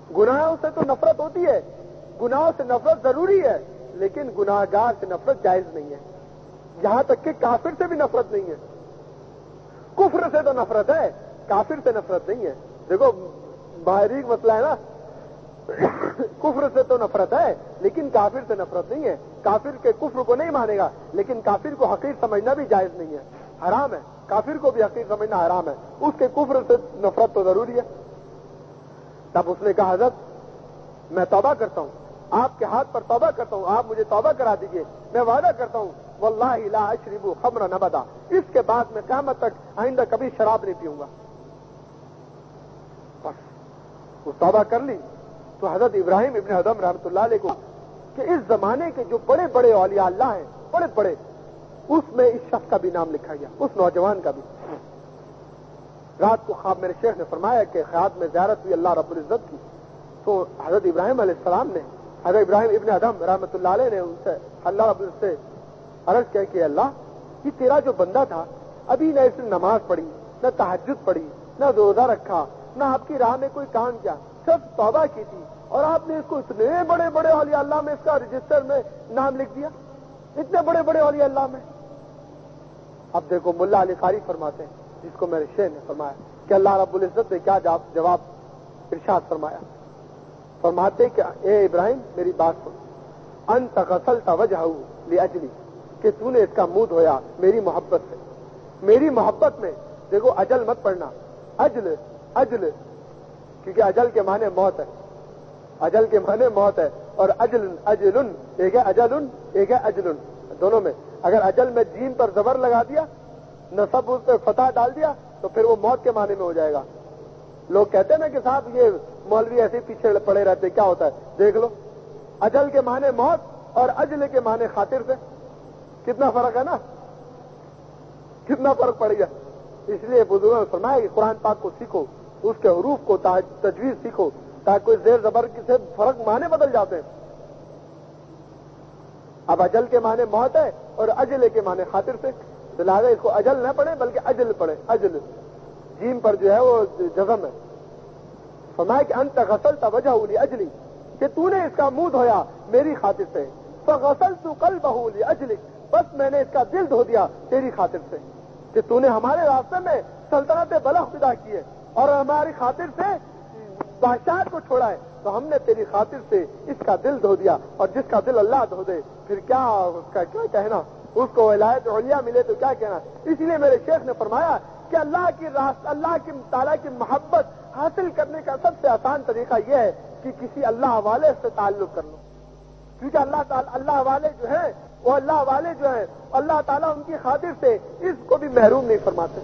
गुनाहों से तो नफरत होती है, गुनाहों से नफरत जरूरी है, लेकिन गुनाहगार से नफरत जायज नहीं है। यहां तक कि काफिर से भी नफरत नहीं है। कुफ्र से तो नफरत है, काफिर से नफरत नहीं है। देखो बाहरी मसला है ना, कुफ्र से तो नफरत है लेकिन काफिर से नफरत नहीं है। काफिर के कुफ्र को नहीं मानेगा, लेकिन काफिर को हकीर समझना भी जायज नहीं है, हराम है। काफिर को भी हकीर समझना हराम है, उसके कुफ्र से नफरत तो जरूरी है। तब उसने कहा, हज़रत मैं तौबा करता हूं, आपके हाथ पर तौबा करता हूं, आप मुझे तौबा करा दीजिए, मैं वादा करता हूं वल्लाहि ला अशरिबु खमरन अबदा, इसके बाद मैं क़यामत तक आइंदा कभी शराब नहीं पीऊंगा। बस वो तौबा कर ली। तो हजरत इब्राहिम इब्न अदम रहमतुल्लाह अलैह को कि इस जमाने के जो बड़े बड़े औलिया अल्लाह हैं, बड़े बड़े, उसमें इस शख्स का भी नाम लिखा गया, उस नौजवान का भी। रात को ख्वाब मेरे शेख ने फरमाया कि ख्याल में ज़ियारत हुई अल्लाह रब्बुल इज्जत की। तो हजरत इब्राहिम अलैहिस्सलाम ने, हजरत इब्राहिम इब्न अदम रहमतुल्लाह अलैह ने उनसे अल्लाह रब्बुल इज्जत से अर्ज किया कि अल्लाह, ये तेरा जो बंदा था अभी न इसने नमाज पढ़ी, न तहज्जुद पढ़ी, न रोजा रखा, न आपकी राह में कोई काम किया, सब तौबा की थी, और आपने इसको इतने बड़े बड़े औलिया अल्लाह में इसका रजिस्टर में नाम लिख दिया, इतने बड़े बड़े औलिया अल्लाह में। अब देखो मुल्ला अली कारी फरमाते हैं, जिसको मेरे शेख ने फरमाया कि अल्लाह रब्बुल इज्जत ने क्या जवाब इरशाद फरमाया। फरमाते कि ए इब्राहिम मेरी बात सुन, अंत गसलता वजहहू लिअजली, कि तूने इसका मुंह धोया मेरी मोहब्बत से, मेरी मोहब्बत में। देखो अजल मत पढ़ना, अजल अजल, क्योंकि अजल के माने मौत है, अजल के माने मौत है, और अजल अजलुन, एक है अजलुन एक है अजलुन, दोनों में अगर अजल में जीन पर जबर लगा दिया, नसब उस पर फतह डाल दिया, तो फिर वो मौत के माने में हो जाएगा। लोग कहते हैं ना कि साहब ये मौलवी ऐसे पीछे पड़े रहते, क्या होता है देख लो। अजल के माने मौत और अजल के माने खातिर से कितना फर्क है ना, कितना फर्क पड़ गया। इसलिए बुजुर्गों ने फरमाया कि कुरान पाक को सीखो, उसके हरूफ को तजवीज सीखो, ताकि कोई जेर जबर से फर्क माने बदल जाते हैं। अब अजल के माने मौत है और अजल के माने खातिर से, तो लिहाजा इसको अजल न पढ़े बल्कि अजल पढ़े। अजल जीम पर जो है वो जज़म है। फरमाया कि अंत गसलता वजहहू लिअजली, कि तूने इसका मुंह धोया मेरी खातिर से। फगसलतु क़ल्बहू लिअजलिक, बस मैंने इसका दिल धो दिया तेरी खातिर से, कि तूने हमारे रास्ते में सल्तनत बलख विदा की है और हमारी खातिर से बादशाह को छोड़ा है, तो हमने तेरी खातिर से इसका दिल धो दिया। और जिसका दिल अल्लाह धो दे फिर क्या उसका क्या कहना, उसको विलायत औलिया मिले तो क्या कहना। इसलिए मेरे शेख ने फरमाया कि अल्लाह की रास्ते, अल्लाह की ताला की मोहब्बत हासिल करने का सबसे आसान तरीका यह है कि किसी अल्लाह वाले से ताल्लुक कर लो, क्योंकि अल्लाह ताला अल्लाह वाले जो है वो अल्लाह वाले जो है अल्लाह ताला उनकी खातिर से इसको भी महरूम नहीं फरमाते।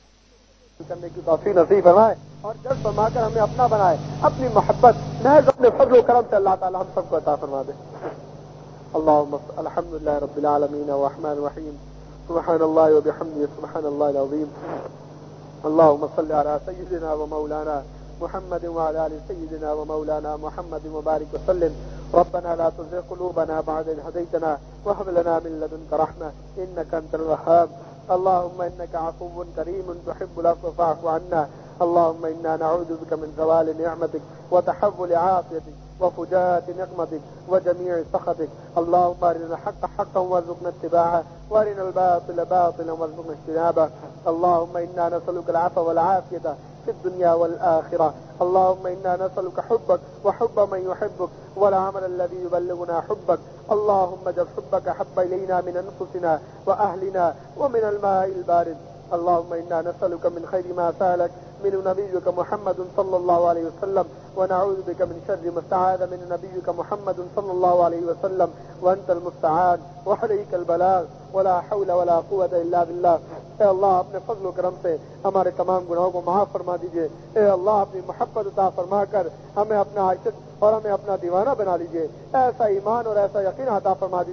करने की तौफीक नसीब फरमाए और जब फरमाकर हमें अपना बनाए, अपनी मोहब्बत महज अपने फजल करम से अल्लाह ताला हम सबको अता फरमा दे। अल्लाहुम्मा अल्हम्दुलिल्लाहि रब्बिल आलमीन अर्रहमानिर रहीम, सुब्हानल्लाहि व बिहम्दिही सुब्हानल्लाहिल अज़ीम। अल्लाहुम्मा सल्लि अला सय्यिदिना व मौलाना मुहम्मद व अला आलि सय्यिदिना व मौलाना मुहम्मद व बारिक व सल्लिम। रब्बना ला तुज़िग़ क़ुलूबना बअद इज़ हदैतना व हब लना मिन लदुनका रहमह इन्नका अंतल वह्हाब। اللهم إنك عفو كريم تحب العفو فاعف عنا. اللهم إنا نعوذ بك من زوال نعمتك وتحول عافيتك وفجاءة نقمتك وجميع سخطك. اللهم أرنا الحق حقا وارزقنا اتباعه وأرنا الباطل باطلا وارزقنا اجتنابه. اللهم إنا نسألك العفو والعافية في الدنيا والآخرة. اللهم إنا نسألك حبك وحب من يحبك والعمل الذي يبلغنا حبك. اللهم اجعل حبك حب إلينا من أنفسنا وأهلنا ومن الماء البارد. اللهم إنا نسألك من خير ما سألك من نبيك محمد صلى الله عليه وسلم ونعوذ بك من شر ما استعاذ من نبيك محمد صلى الله عليه وسلم وأنت المستعان وعليك البلاغ ولا حول ولا قوة إلا بالله. اے اللہ اپنے فضل و کرم سے ہمارے تمام گناہوں کو معاف فرما دیجئے. اے اللہ اپنی محبت عطا فرما کر ہمیں اپنا عاشق اور ہمیں اپنا دیوانہ بنا لیجئے. ایسا ایمان اور ایسا یقین عطا فرما دیجئے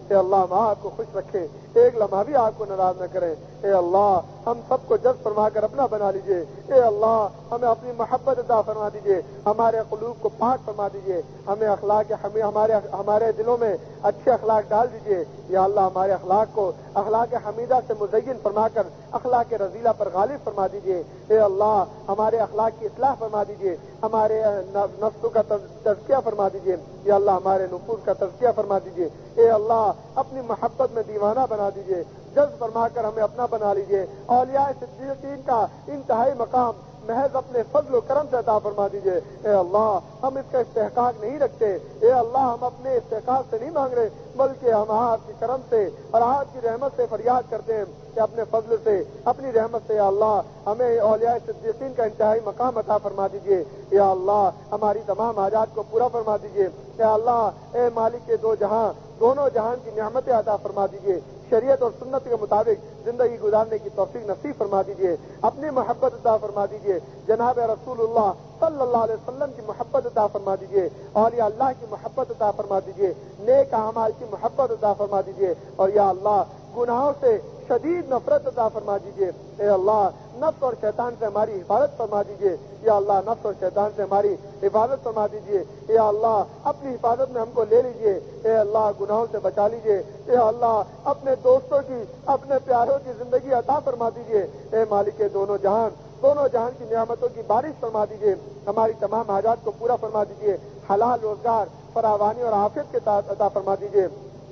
اے اللہ ہم آپ کو خوش رکھیں، ایک لمحہ بھی آپ کو ناراض نہ کریں۔ اے اللہ ہم سب کو جذب فرما کر اپنا بنا لیجئے۔ اے اللہ ہمیں اپنی محبت عطا فرما دیجئے، ہمارے قلوب کو پاک فرما دیجئے، ہمیں اخلاق ہمیں ہمارے ہمارے دلوں میں اچھے اخلاق ڈال دیجئے۔ یا اللہ ہمارے اخلاق کو اخلاق حمیدہ سے مزین فرما کر اخلاق رذیلہ پر غالب فرما دیجئے۔ اے اللہ ہمارے اخلاق کی اصلاح فرما دیجئے، ہمارے نفسوں کا تزکیہ فرما دیجئے۔ یا اللہ ہمارے نفوس کا تزکیہ فرما دیجئے۔ اے اللہ اپنی محبت میں دیوانہ بنا دیجئے، جذب فرما کر ہمیں اپنا بنا لیجئے۔ اولیاء صدیقین کا انتہائی مقام محض اپنے فضل و کرم سے عطا فرما دیجئے۔ اے اللہ ہم اس کا استحقاق نہیں رکھتے، اے اللہ ہم اپنے استحقاق سے نہیں مانگ رہے، بلکہ ہم آپ کے کرم سے اور آپ کی رحمت سے فریاد کرتے ہیں کہ اپنے فضل سے اپنی رحمت سے یا اللہ ہمیں اولیاء صدیقین کا انتہائی مقام عطا فرما دیجئے۔ یا اللہ ہماری تمام حاجات کو پورا فرما دیجئے۔ یا اللہ اے مالک کے دو جہاں دونوں جہان کی نعمتیں عطا فرما دیجئے، شریعت اور سنت کے مطابق زندگی گزارنے کی توفیق نصیب فرما دیجئے، اپنی محبت عطا فرما دیجئے، جناب رسول اللہ صلی اللہ علیہ وسلم کی محبت عطا فرما دیجئے، اولیاء اللہ کی محبت عطا فرما دیجئے، نیک اعمال کی محبت عطا فرما دیجئے، اور یا اللہ گناہوں سے شدید نفرت عطا فرما دیجئے۔ اے اللہ نفس اور شیطان سے ہماری حفاظت فرما دیجئے۔ یا اللہ نفس اور شیطان سے ہماری حفاظت فرما دیجئے۔ یا اللہ اپنی حفاظت میں ہم کو لے لیجئے۔ اے اللہ گناہوں سے بچا لیجئے۔ اے اللہ اپنے دوستوں کی اپنے پیاروں کی زندگی عطا فرما دیجئے۔ اے مالک دونوں جہان دونوں جہان کی نعمتوں کی بارش فرما دیجئے، ہماری تمام حاجات کو پورا فرما دیجئے، حلال روزگار فراوانی اور عافیت کے ساتھ عطا فرما دیجئے۔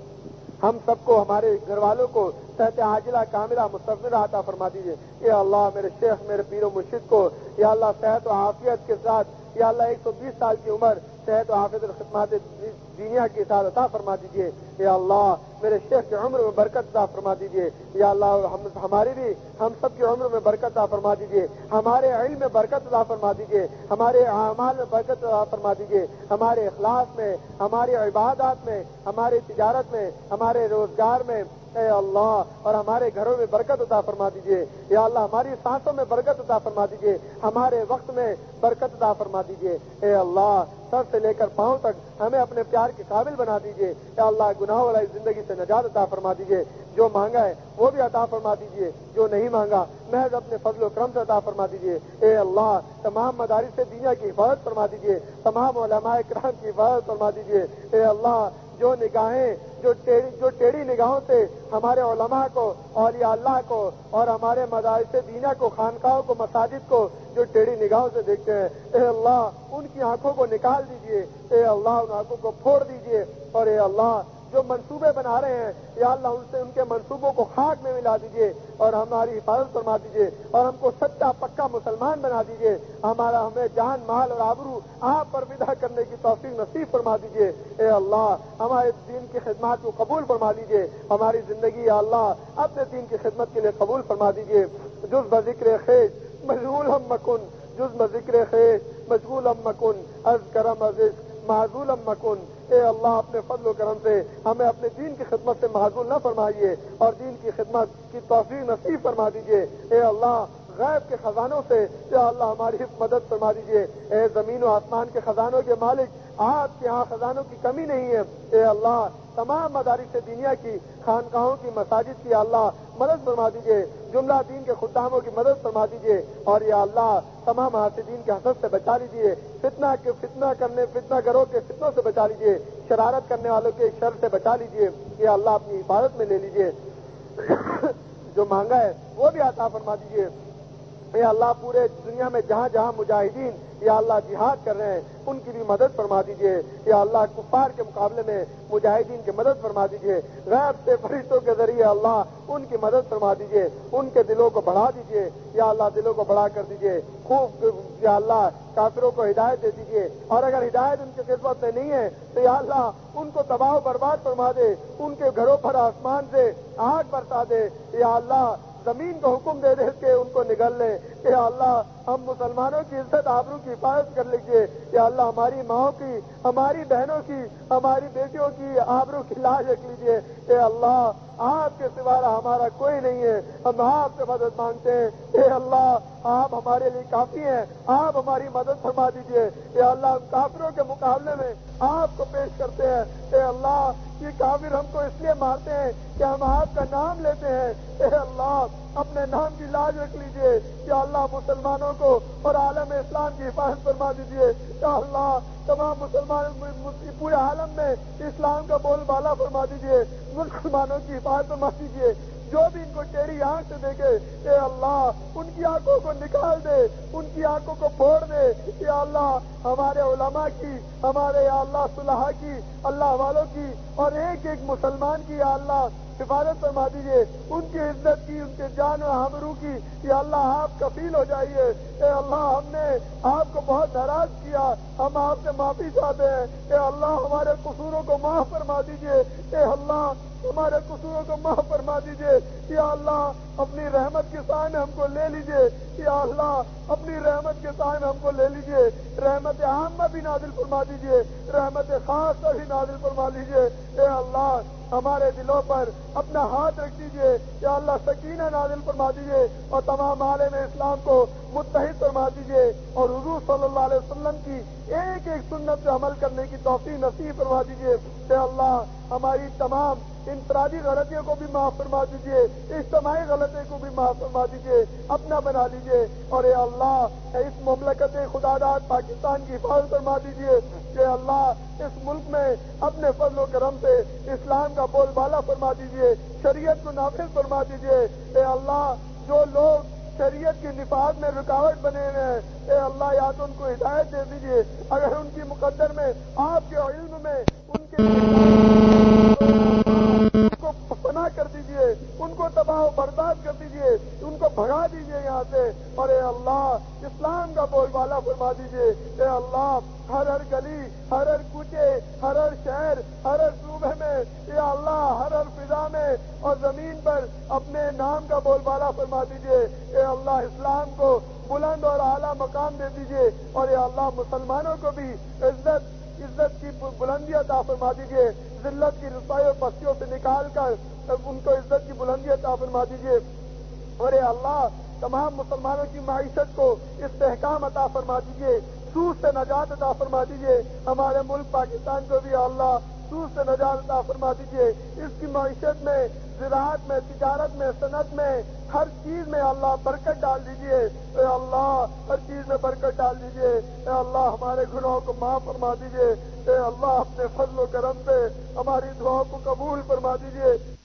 ہم سب کو ہمارے گھر والوں کو صحت عاجلہ کاملہ مستقبلہ عطا فرما دیجیے۔ یا اللہ میرے شیخ میرے پیر و مرشد کو یا اللہ صحت و عافیت کے ساتھ یا اللہ ایک سو بیس سال کی عمر صحت و عافیت اور خدمات دینیا کے ساتھ عطا فرما دیجیے۔ یا اللہ میرے شیخ کی عمر میں برکت عطا فرما دیجیے۔ یا اللہ ہم ہماری بھی ہم سب کی عمر میں برکت عطا فرما دیجیے، ہمارے علم میں برکت عطا فرما دیجیے، ہمارے اعمال میں برکت عطا فرما دیجیے، ہمارے اخلاق میں، ہماری عبادات میں، ہماری تجارت میں، ہمارے روزگار میں اے اللہ اور ہمارے گھروں میں برکت عطا فرما دیجیے۔ یا اللہ ہماری سانسوں میں برکت عطا فرما دیجیے، ہمارے وقت میں برکت عطا فرما دیجیے۔ اے اللہ سر سے لے کر پاؤں تک ہمیں اپنے پیار کے قابل بنا دیجیے۔ یا اللہ گناہوں والی زندگی سے نجات عطا فرما دیجیے، جو مانگا ہے وہ بھی عطا فرما دیجیے، جو نہیں مانگا محض اپنے فضل و کرم سے عطا فرما دیجیے۔ اے اللہ تمام مدارس دنیا کی حفاظت فرما دیجیے، تمام علماء کرام کی حفاظت فرما دیجیے۔ اے اللہ جو نگاہیں جو ٹیڑھی جو ٹیڑھی نگاہوں سے ہمارے علماء کو اولیاء اللہ کو اور ہمارے مدارس دینیا کو خانقاہوں کو مساجد کو جو ٹیڑھی نگاہوں سے دیکھتے ہیں اے اللہ ان کی آنکھوں کو نکال دیجیے۔ اے اللہ ان آنکھوں کو پھوڑ دیجیے، اور اے اللہ جو منصوبے بنا رہے ہیں یا اللہ ان سے ان کے منصوبوں کو خاک میں ملا دیجیے اور ہماری حفاظت فرما دیجیے اور ہم کو سچا پکا مسلمان بنا دیجیے۔ ہمارا ہمیں جان مال اور آبرو آپ پر فدا کرنے کی توفیق نصیب فرما دیجیے۔ اے اللہ ہمارے دین کی خدمات کو قبول فرما دیجیے، ہماری زندگی یا اللہ اپنے دین کی خدمت کے لیے قبول فرما دیجیے۔ جز بذکر خیش مشغول ہم مکن، جز بذکر خیش مشغول ہم مکن، از کرم عزیز معذول ہم مکن۔ اے اللہ اپنے فضل و کرم سے ہمیں اپنے دین کی خدمت سے معذول نہ فرمائیے اور دین کی خدمت کی توفیق نصیب فرما دیجیے۔ اے اللہ غیب کے خزانوں سے یا اللہ ہماری مدد فرما دیجیے۔ اے زمین و آسمان کے خزانوں کے مالک آپ کے ہاں خزانوں کی کمی نہیں ہے۔ اے اللہ تمام مدارس دنیا کی خانقاہوں کی مساجد کی اللہ مدد فرما دیجیے، جملہ دین کے خداموں کی مدد فرما دیجیے، اور یا اللہ تمام حاسدین کے حسد سے بچا لیجیے، فتنہ کے فتنہ کرنے فتنہ گروں کے فتنوں سے بچا لیجیے، شرارت کرنے والوں کے شر سے بچا لیجیے۔ یا اللہ اپنی حفاظت میں لے لیجیے، جو مانگا ہے وہ بھی عطا فرما دیجیے۔ اے اللہ پورے دنیا میں جہاں جہاں مجاہدین یا اللہ جہاد کر رہے ہیں ان کی بھی مدد فرما دیجیے۔ یا اللہ کفار کے مقابلے میں مجاہدین کی مدد فرما دیجیے، غیب سے فرشتوں کے ذریعے اللہ ان کی مدد فرما دیجیے، ان کے دلوں کو بڑھا دیجیے۔ یا اللہ دلوں کو بڑھا کر دیجیے، خوب یا اللہ کافروں کو ہدایت دے دیجیے، اور اگر ہدایت ان کی قسمت میں نہیں ہے تو یا اللہ ان کو تباہ و برباد فرما دے، ان کے گھروں پر آسمان سے آگ برسا دے۔ یا اللہ زمین کو حکم دے دے کہ ان کو نگل لے۔ یا اللہ ہم مسلمانوں کی عزت آبرو کی حفاظت کر لیجیے۔ یا اللہ ہماری ماؤں کی ہماری بہنوں کی ہماری بیٹیوں کی آبرو کی لاج رکھ لیجیے۔ اے اللہ آپ کے سوا ہمارا کوئی نہیں ہے، ہم آپ سے مدد مانگتے ہیں۔ اے اللہ آپ ہمارے لیے کافی ہیں، آپ ہماری مدد فرما دیجیے۔ اے اللہ ہم کافروں کے مقابلے میں آپ کو پیش کرتے ہیں۔ اے اللہ یہ کافر ہم کو اس لیے مارتے ہیں کہ ہم آپ کا نام لیتے ہیں. اے اللہ اپنے نام کی لاج رکھ لیجئے. یا اللہ مسلمانوں کو اور عالم اسلام کی حفاظت فرما دیجیے. یا اللہ تمام مسلمان پورے عالم میں اسلام کا بول بالا فرما دیجیے. مسلمانوں کی حفاظت فرما دیجیے. جو بھی ان کو ٹیڑھی آنکھ سے دیکھے اے اللہ ان کی آنکھوں کو نکال دے, ان کی آنکھوں کو پھوڑ دے. یا اللہ ہمارے علماء کی, ہمارے یا اللہ صلحاء کی, اللہ والوں کی اور ایک ایک مسلمان کی یا اللہ حفاظت فرما دیجیے. ان کی عزت کی, ان کے جان و آبرو کی یا اللہ آپ کفیل ہو جائیے. اے اللہ ہم نے آپ کو بہت ناراض کیا, ہم آپ سے معافی چاہتے ہیں. اے اللہ ہمارے قصوروں کو معاف فرما دیجیے. اے اللہ ہمارے قصوروں کو معاف فرما دیجیے. یا اللہ اپنی رحمت کے سائے میں ہم کو لے لیجیے. یا اللہ اپنی رحمت کے سائے میں ہم کو لے لیجیے. رحمت عامہ بھی نازل فرما دیجیے, رحمت خاص بھی نازل فرما لیجیے. اے اللہ ہمارے دلوں پر اپنا ہاتھ رکھ دیجیے. یا اللہ سکینہ نازل فرما دیجیے اور تمام عالم اسلام کو متحد فرما دیجیے اور حضور صلی اللہ علیہ وسلم کی ایک ایک سنت پہ عمل کرنے کی توفیق نصیب فرما دیجیے. اے اللہ ہماری تمام انفرادی غلطیوں کو بھی معاف فرما دیجیے, اجتماعی غلطیوں کو بھی معاف فرما دیجیے, اپنا بنا لیجیے. اور اے اللہ اس مملکت خدا داد پاکستان کی حفاظت فرما دیجیے. اے اللہ اس ملک میں اپنے فضل و کرم سے اسلام کا بول بالا فرما دیجیے, شریعت کو نافذ فرما دیجیے. اے اللہ جو لوگ شریعت کے نفاذ میں رکاوٹ بنے ہوئے ہیں اے اللہ یا تو ان کو ہدایت دے دیجیے, اگر ان کی مقدر میں آپ کے علم میں ان کے ان کو پناہ کر دیجیے, ان کو تباہ و برباد کر دیجیے, ان کو بھگا دیجیے یہاں سے. اور اے اللہ اسلام کا بول بالا فرما دیجیے. اے اللہ ہر ہر گلی, ہر ہر کوچے, ہر ہر شہر, ہر ہر صوبے میں یا اللہ ہر ہر فضا میں اور زمین پر اپنے نام کا بول بالا فرما دیجیے. اے اللہ اسلام کو بلند اور اعلیٰ مقام دے دیجیے. اور اے اللہ مسلمانوں کو بھی عزت عزت کی بلندی عطا فرما دیجیے, ذلت کی رسوائی و پستیوں سے نکال کر ان کو عزت کی بلندی عطا فرما دیجیے. اور اے اللہ تمام مسلمانوں کی معیشت کو استحکام عطا فرما دیجیے, سود سے نجات عطا فرما دیجیے. ہمارے ملک پاکستان کو بھی اللہ سود سے نجات عطا فرما دیجیے. اس کی معیشت میں, زراعت میں, تجارت میں, صنعت میں, ہر چیز میں اللہ برکت ڈال دیجیے. اے اللہ ہر چیز میں برکت ڈال دیجیے. اے اللہ ہمارے گناہوں کو معاف فرما دیجیے. اے اللہ اپنے فضل و کرم سے ہماری دعاؤں کو قبول فرما دیجیے.